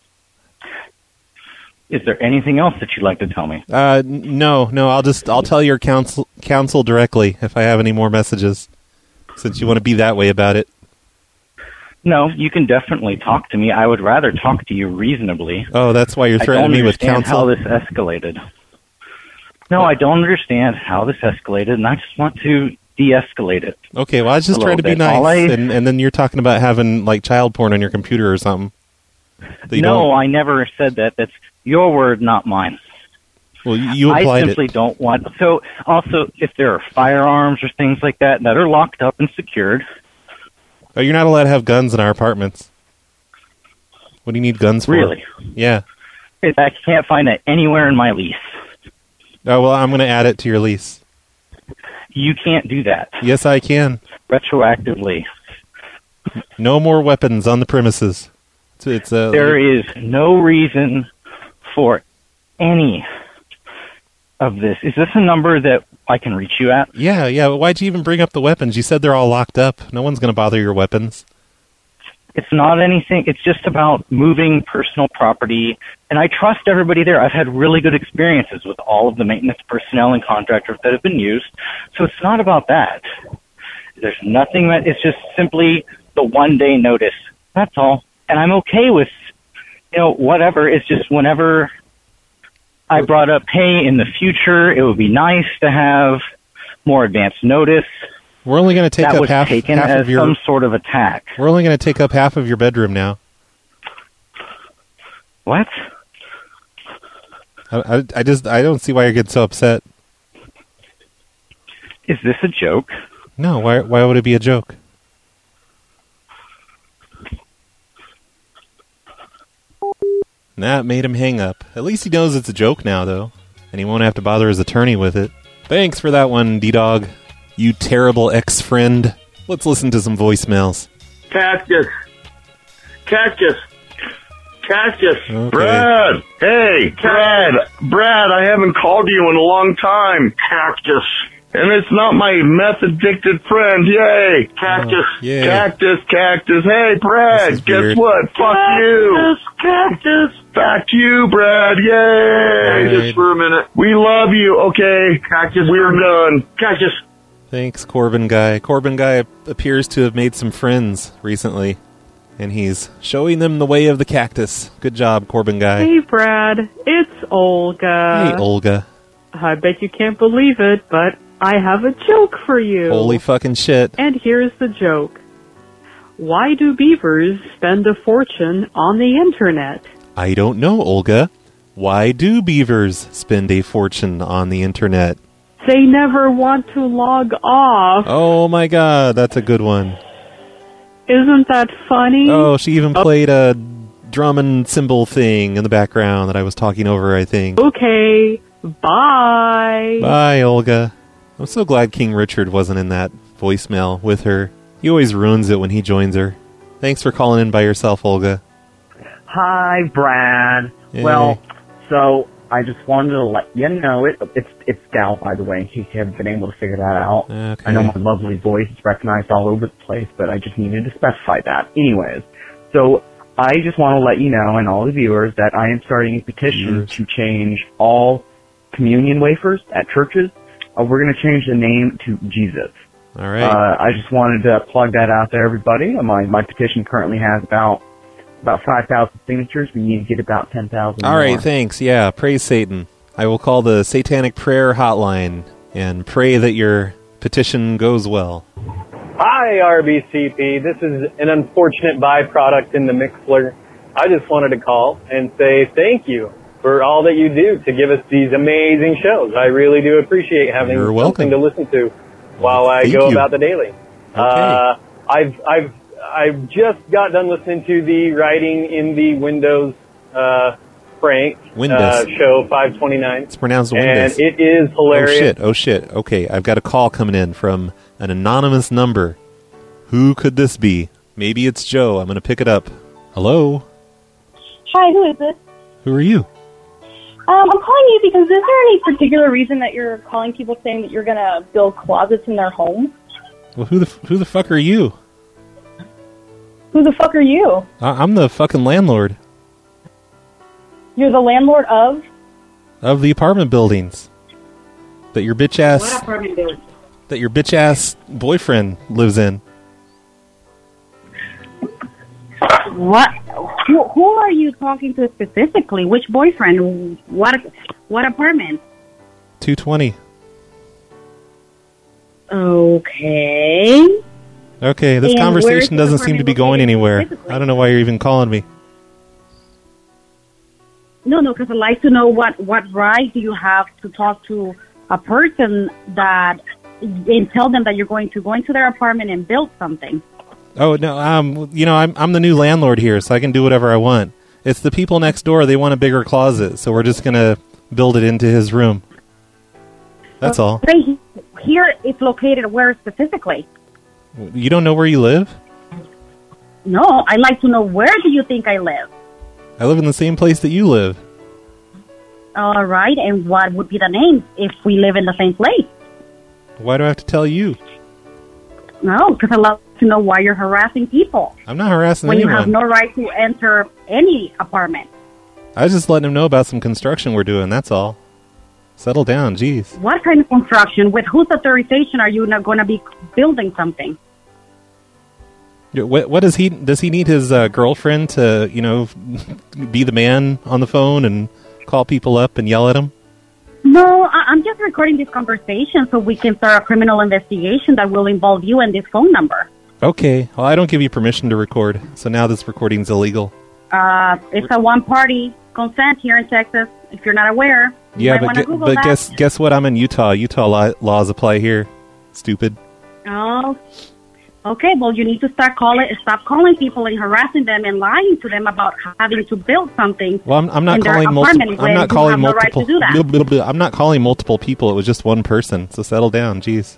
Is there anything else that you'd like to tell me? Uh, n- no, no. I'll just I'll tell your counsel counsel directly if I have any more messages, since you want to be that way about it. No, you can definitely talk to me. I would rather talk to you reasonably. Oh, that's why you're I threatening don't me with understand counsel. how this escalated. No, I don't understand how this escalated, and I just want to de-escalate it. Okay, well, I was just a trying to little be bit. nice, All I- and and then you're talking about having like child porn on your computer or something. that you No, don't- I never said that. That's your word, not mine. Well, you you I applied simply it. don't want. So, also, if there are firearms or things like that that are locked up and secured, Oh, you're not allowed to have guns in our apartments. What do you need guns for? Really? Yeah. I can't find that anywhere in my lease. Oh, well, I'm going to add it to your lease. You can't do that Yes, I can. retroactively. No more weapons on the premises. It's, it's uh, There is no reason for any of this. Is this a number that I can reach you at? Yeah, yeah. Why'd you even bring up the weapons? You said they're all locked up. No one's going to bother your weapons. It's not anything. It's just about moving personal property. And I trust everybody there. I've had really good experiences with all of the maintenance personnel and contractors that have been used. So it's not about that. There's nothing that, it's just simply the one day notice. That's all. And I'm okay with, you know, whatever. It's just whenever I brought up, hey, in the future, it would be nice to have more advance notice. We're only going to take that up was half, taken half as of your. some sort of attack. We're only going to take up half of your bedroom now. What? I, I, I just I don't see why you're getting so upset. Is this a joke? No, why why would it be a joke? That made him hang up. At least he knows it's a joke now, though, and he won't have to bother his attorney with it. Thanks for that one, D-Dog. You terrible ex-friend. Let's listen to some voicemails. Cactus. Cactus. Cactus. Okay. Brad. Hey, Brad. Brad, I haven't called you in a long time. Cactus. And it's not my meth-addicted friend. Yay. Cactus. Oh, yay. Cactus, cactus. Hey, This Brad, is guess weird. what? Fuck you. Cactus. Back to you, Brad. Yay. Right. Just for a minute. We love you. Okay. Cactus. We're done. Cactus. Thanks, Corbin Guy. Corbin Guy appears to have made some friends recently, and he's showing them the way of the cactus. Good job, Corbin Guy. Hey, Brad. It's Olga. Hey, Olga. I bet you can't believe it, but I have a joke for you. Holy fucking shit. And here's the joke. Why do beavers spend a fortune on the internet? I don't know, Olga. Why do beavers spend a fortune on the internet? They never want to log off. Oh my god, that's a good one. Isn't that funny? Oh, she even played a drum and cymbal thing in the background that I was talking over, I think. Okay, bye. Bye, Olga. I'm so glad King Richard wasn't in that voicemail with her. He always ruins it when he joins her. Thanks for calling in by yourself, Olga. Hi, Brad. Hey. Well, so I just wanted to let you know it. It's it's Gal, by the way, in case you haven't been able to figure that out. Okay. I know my lovely voice is recognized all over the place, but I just needed to specify that. Anyways, so I just want to let you know, and all the viewers, that I am starting a petition to change all communion wafers at churches. Uh, we're going to change the name to Jesus. All right. Uh, I just wanted to plug that out there, everybody. My my petition currently has about about five thousand signatures. We need to get about ten thousand. All right, thanks. Yeah, praise Satan. I will call the Satanic Prayer Hotline and pray that your petition goes well. Hi, R B C P. This is an unfortunate byproduct in the Mixler. I just wanted to call and say thank you for all that you do to give us these amazing shows. I really do appreciate having You're welcome. something to listen to while I thank go you. about the daily. Uh, I've I've I've just got done listening to the writing in the Windows uh, prank Windus. uh, show five twenty-nine. It's pronounced And Windus. it is hilarious. Oh shit! Oh shit! Okay, I've got a call coming in from an anonymous number. Who could this be? Maybe it's Joe. I'm going to pick it up. Hello? Hi, who is this? Who are you? Um, I'm calling you because is there any particular reason that you're calling people saying that you're going to build closets in their home? Well, who the who the fuck are you? Who the fuck are you? I, I'm the fucking landlord You're the landlord of? of the apartment buildings that your bitch ass What apartment building? that your bitch ass boyfriend lives in. What? Who, who are you talking to specifically? Which boyfriend? What? What apartment? two twenty. Okay. Okay, this And conversation where's the doesn't seem to be apartment going located anywhere. specifically? I don't know why you're even calling me. No, no, because I'd like to know what what right do you have to talk to a person that and tell them that you're going to go into their apartment and build something. Oh no, um, you know, I'm I'm the new landlord here, so I can do whatever I want. It's the people next door; they want a bigger closet, so we're just gonna build it into his room. That's all. Right here, it's located where specifically? You don't know where you live? No, I'd like to know where do you think I live? I live in the same place that you live. All right, and what would be the name if we live in the same place? Why do I have to tell you? No, because I'd love to know why you're harassing people I'm not harassing when you anyone. have no right to enter any apartment. I was just letting him know about some construction we're doing. That's all. Settle down, jeez. What kind of construction? With whose authorization are you not going to be building something? Yeah, What, what does he? Does he need his uh, girlfriend to, you know, be the man on the phone and call people up and yell at them? No, I- I'm just recording this conversation so we can start a criminal investigation that will involve you and this phone number. Okay. Well, I don't give you permission to record, so now this recording's illegal. Uh, it's a one-party consent here in Texas. If you're not aware, you Yeah, might but want to gu- Google but that. guess guess what? I'm in Utah. Utah li- laws apply here. Stupid. Oh, okay. Well, you need to start calling, stop calling people and harassing them and lying to them about having to build something. Well, I'm, I'm not in their calling apartment multiple. when I'm not you calling have no right multiple. to do that. Blah, blah, blah. I'm not calling multiple people. It was just one person. So settle down. Jeez.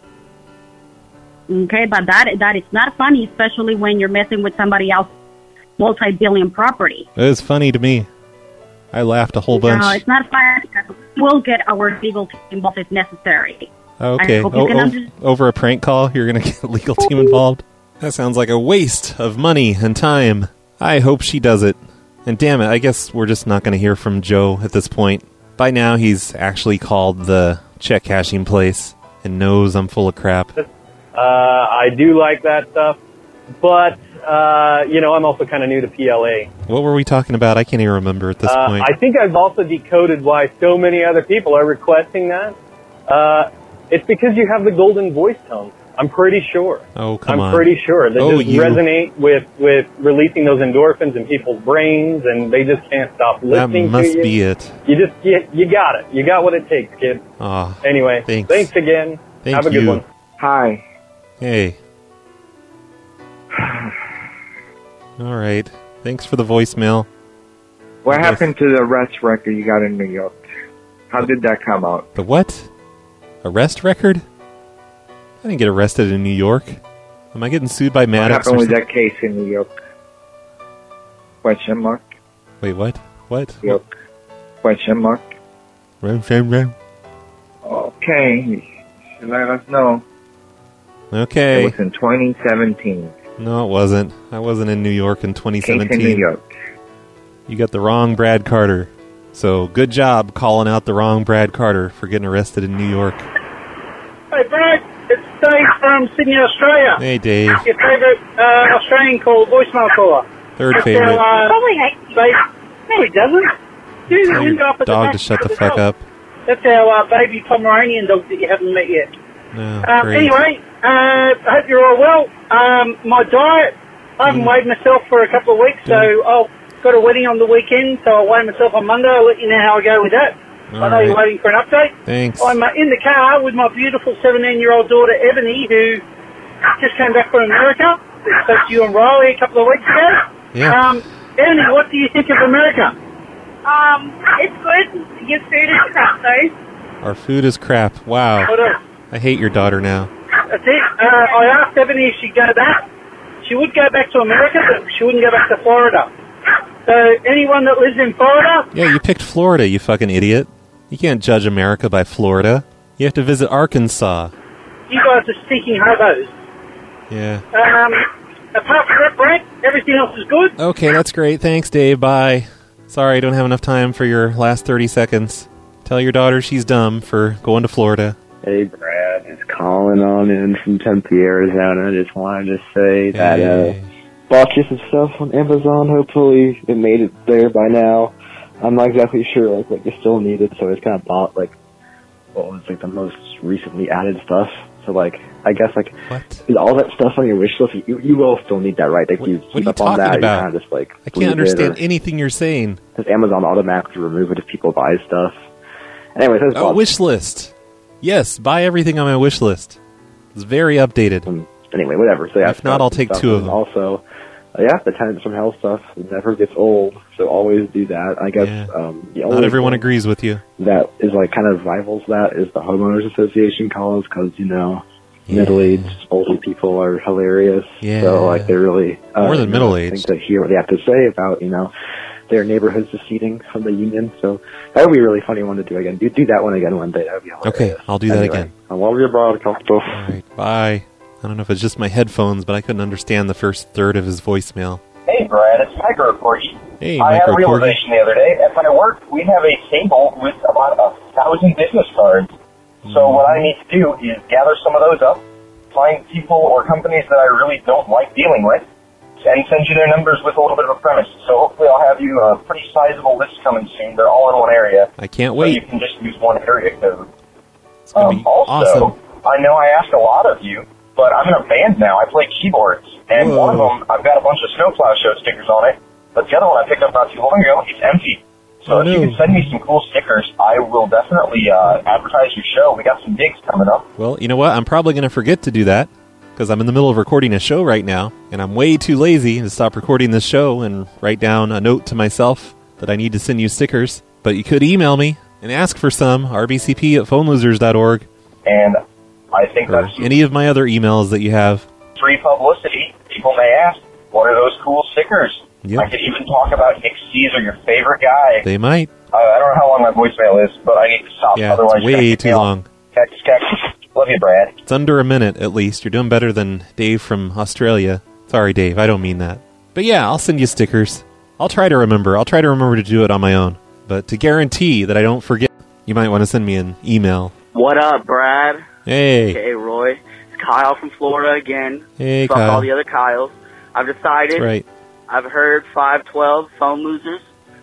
Okay, but that that is not funny, especially when you're messing with somebody else's multi-billion property. It was funny to me. I laughed a whole bunch. No, it's not funny. We'll get our legal team involved if necessary. Okay. I hope you O- can o- under- over a prank call, you're going to get a legal team involved? That sounds like a waste of money and time. I hope she does it. And damn it, I guess we're just not going to hear from Joe at this point. By now, he's actually called the check cashing place and knows I'm full of crap. Uh, I do like that stuff, but uh, you know, I'm also kind of new to P L A. What were we talking about? I can't even remember at this Uh, point. I think I've also decoded why so many other people are requesting that. Uh, it's because you have the golden voice tone. I'm pretty sure. Oh, come I'm on. pretty sure. They Oh, just you. resonate with, with releasing those endorphins in people's brains, and they just can't stop That listening must to you. be it. You just, you, you got it. You got what it takes, kid. Aw. Anyway, Thanks. thanks again. Thank Have a good you. one. Hi. Hey. All right. Thanks for the voicemail. What I guess- happened to the arrest record you got in New York? How did that come out? The what? Arrest record? I didn't get arrested in New York. Am I getting sued by What Maddox? happened or with some- that case in New York? Question mark. Wait, what? What? New York. Question mark. Ram, ram, ram. Okay. You should let us know. Okay. It was in twenty seventeen. No, it wasn't. I wasn't in New York in twenty seventeen. Case in New York. You got the wrong Brad Carter. So good job calling out the wrong Brad Carter for getting arrested in New York. Hey, Brad, it's Dave from Sydney, Australia. Hey, Dave. Your favourite uh, Australian call, voicemail caller. Third That's favorite. Our, uh, Probably hates baby. No, he doesn't. He's Tell the window up your at the dog back to shut of the fuck house. up. That's our uh, baby Pomeranian dog that you haven't met yet. No, Um, great. anyway, uh, I hope you're all well. Um, my diet, I haven't weighed myself for a couple of weeks, so I've got a wedding on the weekend, so I'll weigh myself on Monday. I'll let you know how I go with that. All I know you're right. waiting for an update. Thanks. I'm uh, in the car with my beautiful seventeen-year-old daughter, Ebony, who just came back from America. Spoke to you and Riley a couple of weeks ago. Yeah. Um, Ebony, what do you think of America? Um, it's good. Your food is crap, though. Our food is crap. Wow. What else? I hate your daughter now. That's it. Uh, I asked Ebony if she'd go back. She would go back to America, but she wouldn't go back to Florida. So anyone that lives in Florida, Yeah, you picked Florida, you fucking idiot. You can't judge America by Florida. You have to visit Arkansas. you guys are stinking hobos. Yeah. Um, apart from that, Brad, everything else is good. Okay, that's great. Thanks, Dave. Bye. Sorry, I don't have enough time for your last thirty seconds. Tell your daughter she's dumb for going to Florida. Hey, Brad. It's calling on in from Tempe, Arizona. I just wanted to say that uh, bought you some stuff on Amazon. Hopefully it made it there by now. I'm not exactly sure like what you still needed, so I just kind of bought like what was like the most recently added stuff. So like I guess like is all that stuff on your wish list, you you will still need that, right? Like you What keep are you up on talking that. about? You kind of just like I can't understand anything you're saying. Does Amazon automatically remove it if people buy stuff? Anyways, that's Oh, wish list. Yes, buy everything on my wish list. It's very updated. Um, anyway, whatever. So yeah, if not, I'll take stuff. two of And them. Also, uh, yeah, the Tenants from Hell stuff never gets old, so always do that. I guess um, the only Not everyone thing agrees with you. that is like kind of rivals that is the homeowners association calls because you know middle-aged older people are hilarious. Yeah. So like they're really uh, More than you know, middle-aged. think to hear what they have to say about you know their neighborhoods seceding from the union. So that would be a really funny one to do again. Do do that one again one day. That would be hilarious. Okay, I'll do that Anyway, again. I love your broadcast. All right, bye. I don't know if it's just my headphones, but I couldn't understand the first third of his voicemail. Hey, Brad, it's Micro Corgi. Hey, I had a Micro Corgi. realization the other day. At my work, we have a table with about a thousand business cards. So what I need to do is gather some of those up, find people or companies that I really don't like dealing with, and send you their numbers with a little bit of a premise. So hopefully I'll have you a pretty sizable list coming soon. They're all in one area. I can't So wait. you can just use one area code. gonna Um, be also, awesome. I know I asked a lot of you, but I'm in a band now. I play keyboards. And Whoa. one of them, I've got a bunch of Snowplow Show stickers on it. But the other one I picked up not too long ago, it's empty. So Oh, if you no. can send me some cool stickers, I will definitely uh, advertise your show. We got some gigs coming up. Well, you know what? I'm probably going to forget to do that because I'm in the middle of recording a show right now, and I'm way too lazy to stop recording this show and write down a note to myself that I need to send you stickers. But you could email me and ask for some, r b c p at phone losers dot org, And I think or that's any of my other emails that you have. free publicity. People may ask, what are those cool stickers? Yep. I could even talk about Nick Caesar, your favorite guy. They might. Uh, I don't know how long my voicemail is, but I need to stop. Yeah, Otherwise, it's you're gonna way kick me too off. long. Cactus, cactus. Love you, Brad. It's under a minute, at least. You're doing better than Dave from Australia. Sorry, Dave, I don't mean that. But yeah, I'll send you stickers. I'll try to remember. I'll try to remember to do it on my own. But to guarantee that I don't forget, you might want to send me an email. What up, Brad? Hey. Hey, Roy. It's Kyle from Florida again. Hey, Fuck Kyle. all the other Kyles. I've decided. That's right. I've heard five twelve Phone Losers.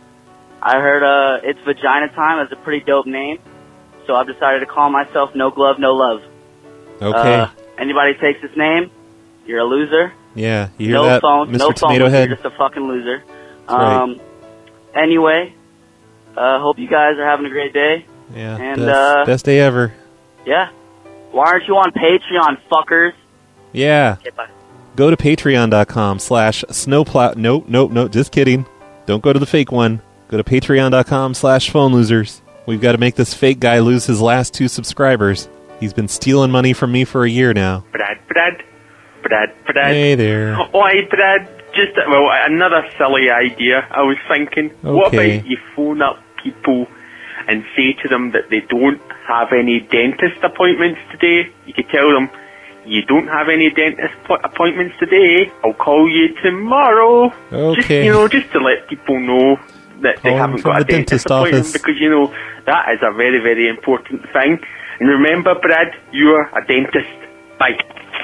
I heard uh, it's Vagina Time. That's a pretty dope name. So I've decided to call myself No Glove, No Love. Okay. Uh, anybody takes this name, you're a loser. yeah, you hear no that, phone, Mister no phone. Tomato Head? You're just a fucking loser. That's right. Um. Anyway, uh, hope you guys are having a great day. Yeah, and best, uh, best day ever. yeah. Why aren't you on Patreon, fuckers? Yeah. Okay, bye. Go to patreon.com slash snowplow. Nope, nope, nope, just kidding. Don't go to the fake one. Go to patreon.com slash phone losers. We've got to make this fake guy lose his last two subscribers. He's been stealing money from me for a year now. Brad, Brad, Brad, Brad. Hey there. Oi, Brad. Just, well, another silly idea I was thinking. What Okay. about you phone up people and say to them that they don't have any dentist appointments today? You could tell them, you don't have any dentist po- appointments today. I'll call you tomorrow. Just, Okay. you know, just to let people know that they Call 'em haven't from got a the dentist, dentist appointment office. because, you know, that is a very, very important thing. And remember, Brad, you're a dentist. Bye.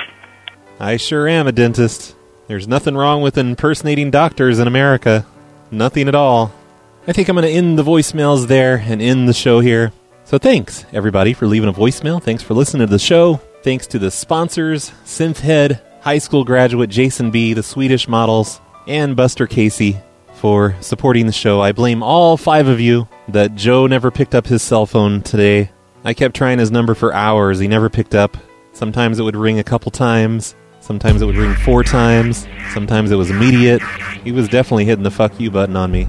I sure am a dentist. There's nothing wrong with impersonating doctors in America. Nothing at all. I think I'm going to end the voicemails there and end the show here. So thanks, everybody, for leaving a voicemail. Thanks for listening to the show. Thanks to the sponsors, Synthhead, high school graduate Jason B., the Swedish Models, and Buster Casey for supporting the show. I blame all five of you that Joe never picked up his cell phone today. I kept trying his number for hours. He never picked up. Sometimes it would ring a couple times. Sometimes it would ring four times. Sometimes it was immediate. He was definitely hitting the fuck you button on me.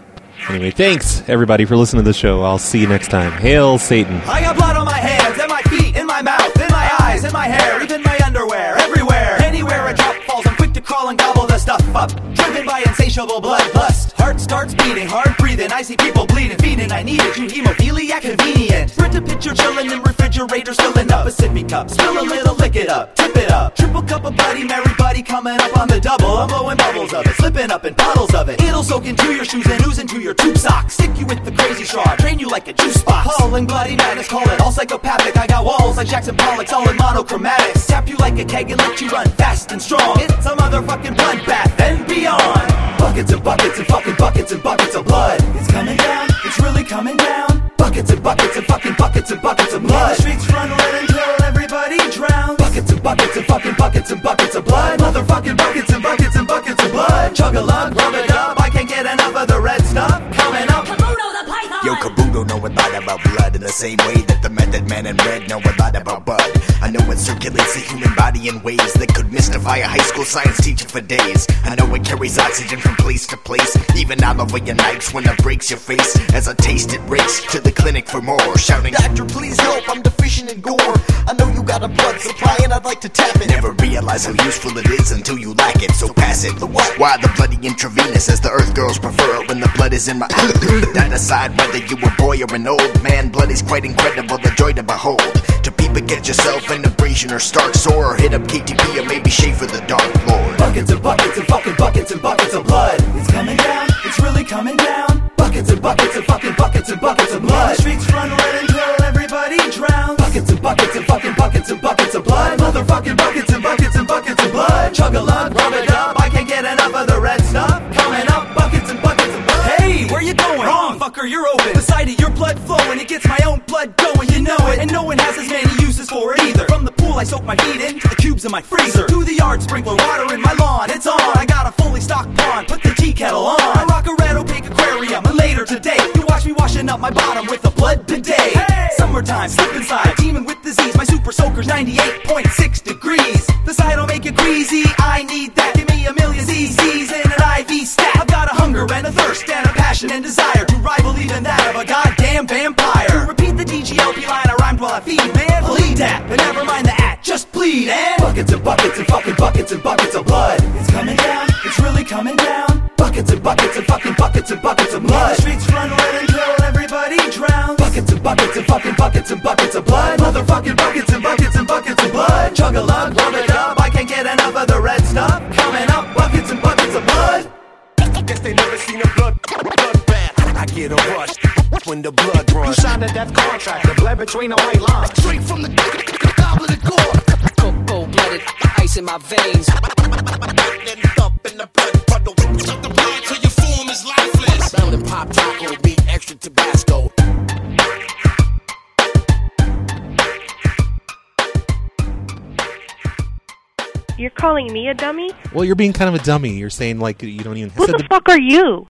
Anyway, thanks, everybody, for listening to the show. I'll see you next time. Hail Satan. I got blood on my hands, and my feet, in my mouth, in my eyes, in my hair, even my underwear, everywhere. Anywhere a drop falls, I'm quick to crawl and gobble the stuff up. Driven by insatiable bloodlust. Heart starts beating, hard breathing. I see people bleeding, feeding. I need it, you hemophiliac convenient. Print a picture chilling in refrigerators filling up a sippy cup. Spill a little, lick it up, tip it up. Triple cup of Bloody Mary, buddy, coming up on the double. I'm blowing bubbles of it, slipping up in bottles of it. It'll soak into your shoes and ooze into your tube socks. Stick you with the crazy straw, drain you like a juice box. Hauling bloody madness, call it all psychopathic. I got walls like Jackson Pollock's, all in monochromatics. Tap you like a keg and let you run fast and strong. It's a motherfucking bloodbath and beyond. Buckets and buckets and fucking buckets and buckets of blood. It's coming down, it's really coming down. Buckets and buckets and fucking buckets and buckets of blood. The streets run red until everybody drowns. Buckets and buckets and fucking buckets and buckets of blood. Motherfucking buckets and buckets and buckets of blood. Chug a lug, rub it up. I can't get enough of the red stuff. Coming up. Kabuto the Python. Yo, Kabuto know a lot about blood in the same way that the Method Man and Red know a lot about bud. I know it circulates the human body in ways that could mystify a high school science teacher for days. I know it carries oxygen from place to place, even out over your nights when it breaks your face. As I taste it, race to the clinic for more, shouting, "Doctor, please help, I'm deficient in gore. I know you got a blood supply and I'd like to tap it." Never realize how useful it is until you lack it, so pass it. The what? Why the bloody intravenous, as the earth girls prefer it when the blood is in my that aside, whether you a boy or an old man, blood is quite incredible, the joy to behold. To peep and get yourself an abrasion or stark sore, or hit up K T P or maybe shave for the Dark Lord. Buckets and buckets and fucking buckets and buckets of blood. It's coming down, it's really coming down. Buckets and buckets and fucking buckets and buckets of blood. The streets run red until everybody drowns. Buckets and buckets and fucking buckets and buckets of blood. Motherfucking buckets and buckets and buckets of blood. Chug a lug, rub it up. I can't get enough of the red stuff. Coming up, buckets and buckets of blood. Hey, where you going? Wrong, fucker, you're open. The side of your blood flowing, it gets my own blood going, you know it. And no one has as many uses for it either. From the pool I soak my feet in, to the cubes in my freezer, to the yard sprinkler water in my lawn. It's on, I got a fully stocked pond, put the tea kettle on. I rock a red opaque aquarium, and later today you watch me washing up my bottom with a blood bidet. Hey! Summertime, slip inside, teeming with disease. My super soaker's ninety-eight point six degrees. The side'll make you greasy, I need that. Give me a million Z Z's in an I V stat. I've got a hunger and a thirst and a passion and desire to rival even that of a goddamn vampire. To repeat the D G L P line I rhymed while I feed, man. Bleed that, but never mind the at, just bleed. And buckets and buckets and fucking buckets and buckets of blood. It's coming down, it's really coming down. Buckets and buckets and fucking buckets and buckets of blood. The streets run red until everybody drowns. Buckets and buckets and fucking buckets and buckets of blood. Motherfucking buckets and buckets and buckets of blood. Chug a lug, rub it up. I can't get enough of the red stuff. Coming up, buckets and buckets of blood. Guess they never seen a blood blood bath. I get a rush when the blood runs. You signed a death contract, the blood between the white lines. Straight from the goblet of gore. Cold-blooded, ice in my veins. Getting up in the blood puddle. Suck the blood till your form is lifeless. Round and pop taco, be extra Tabasco. You're calling me a dummy? Well, you're being kind of a dummy. You're saying, like, you don't even... Who the fuck are you?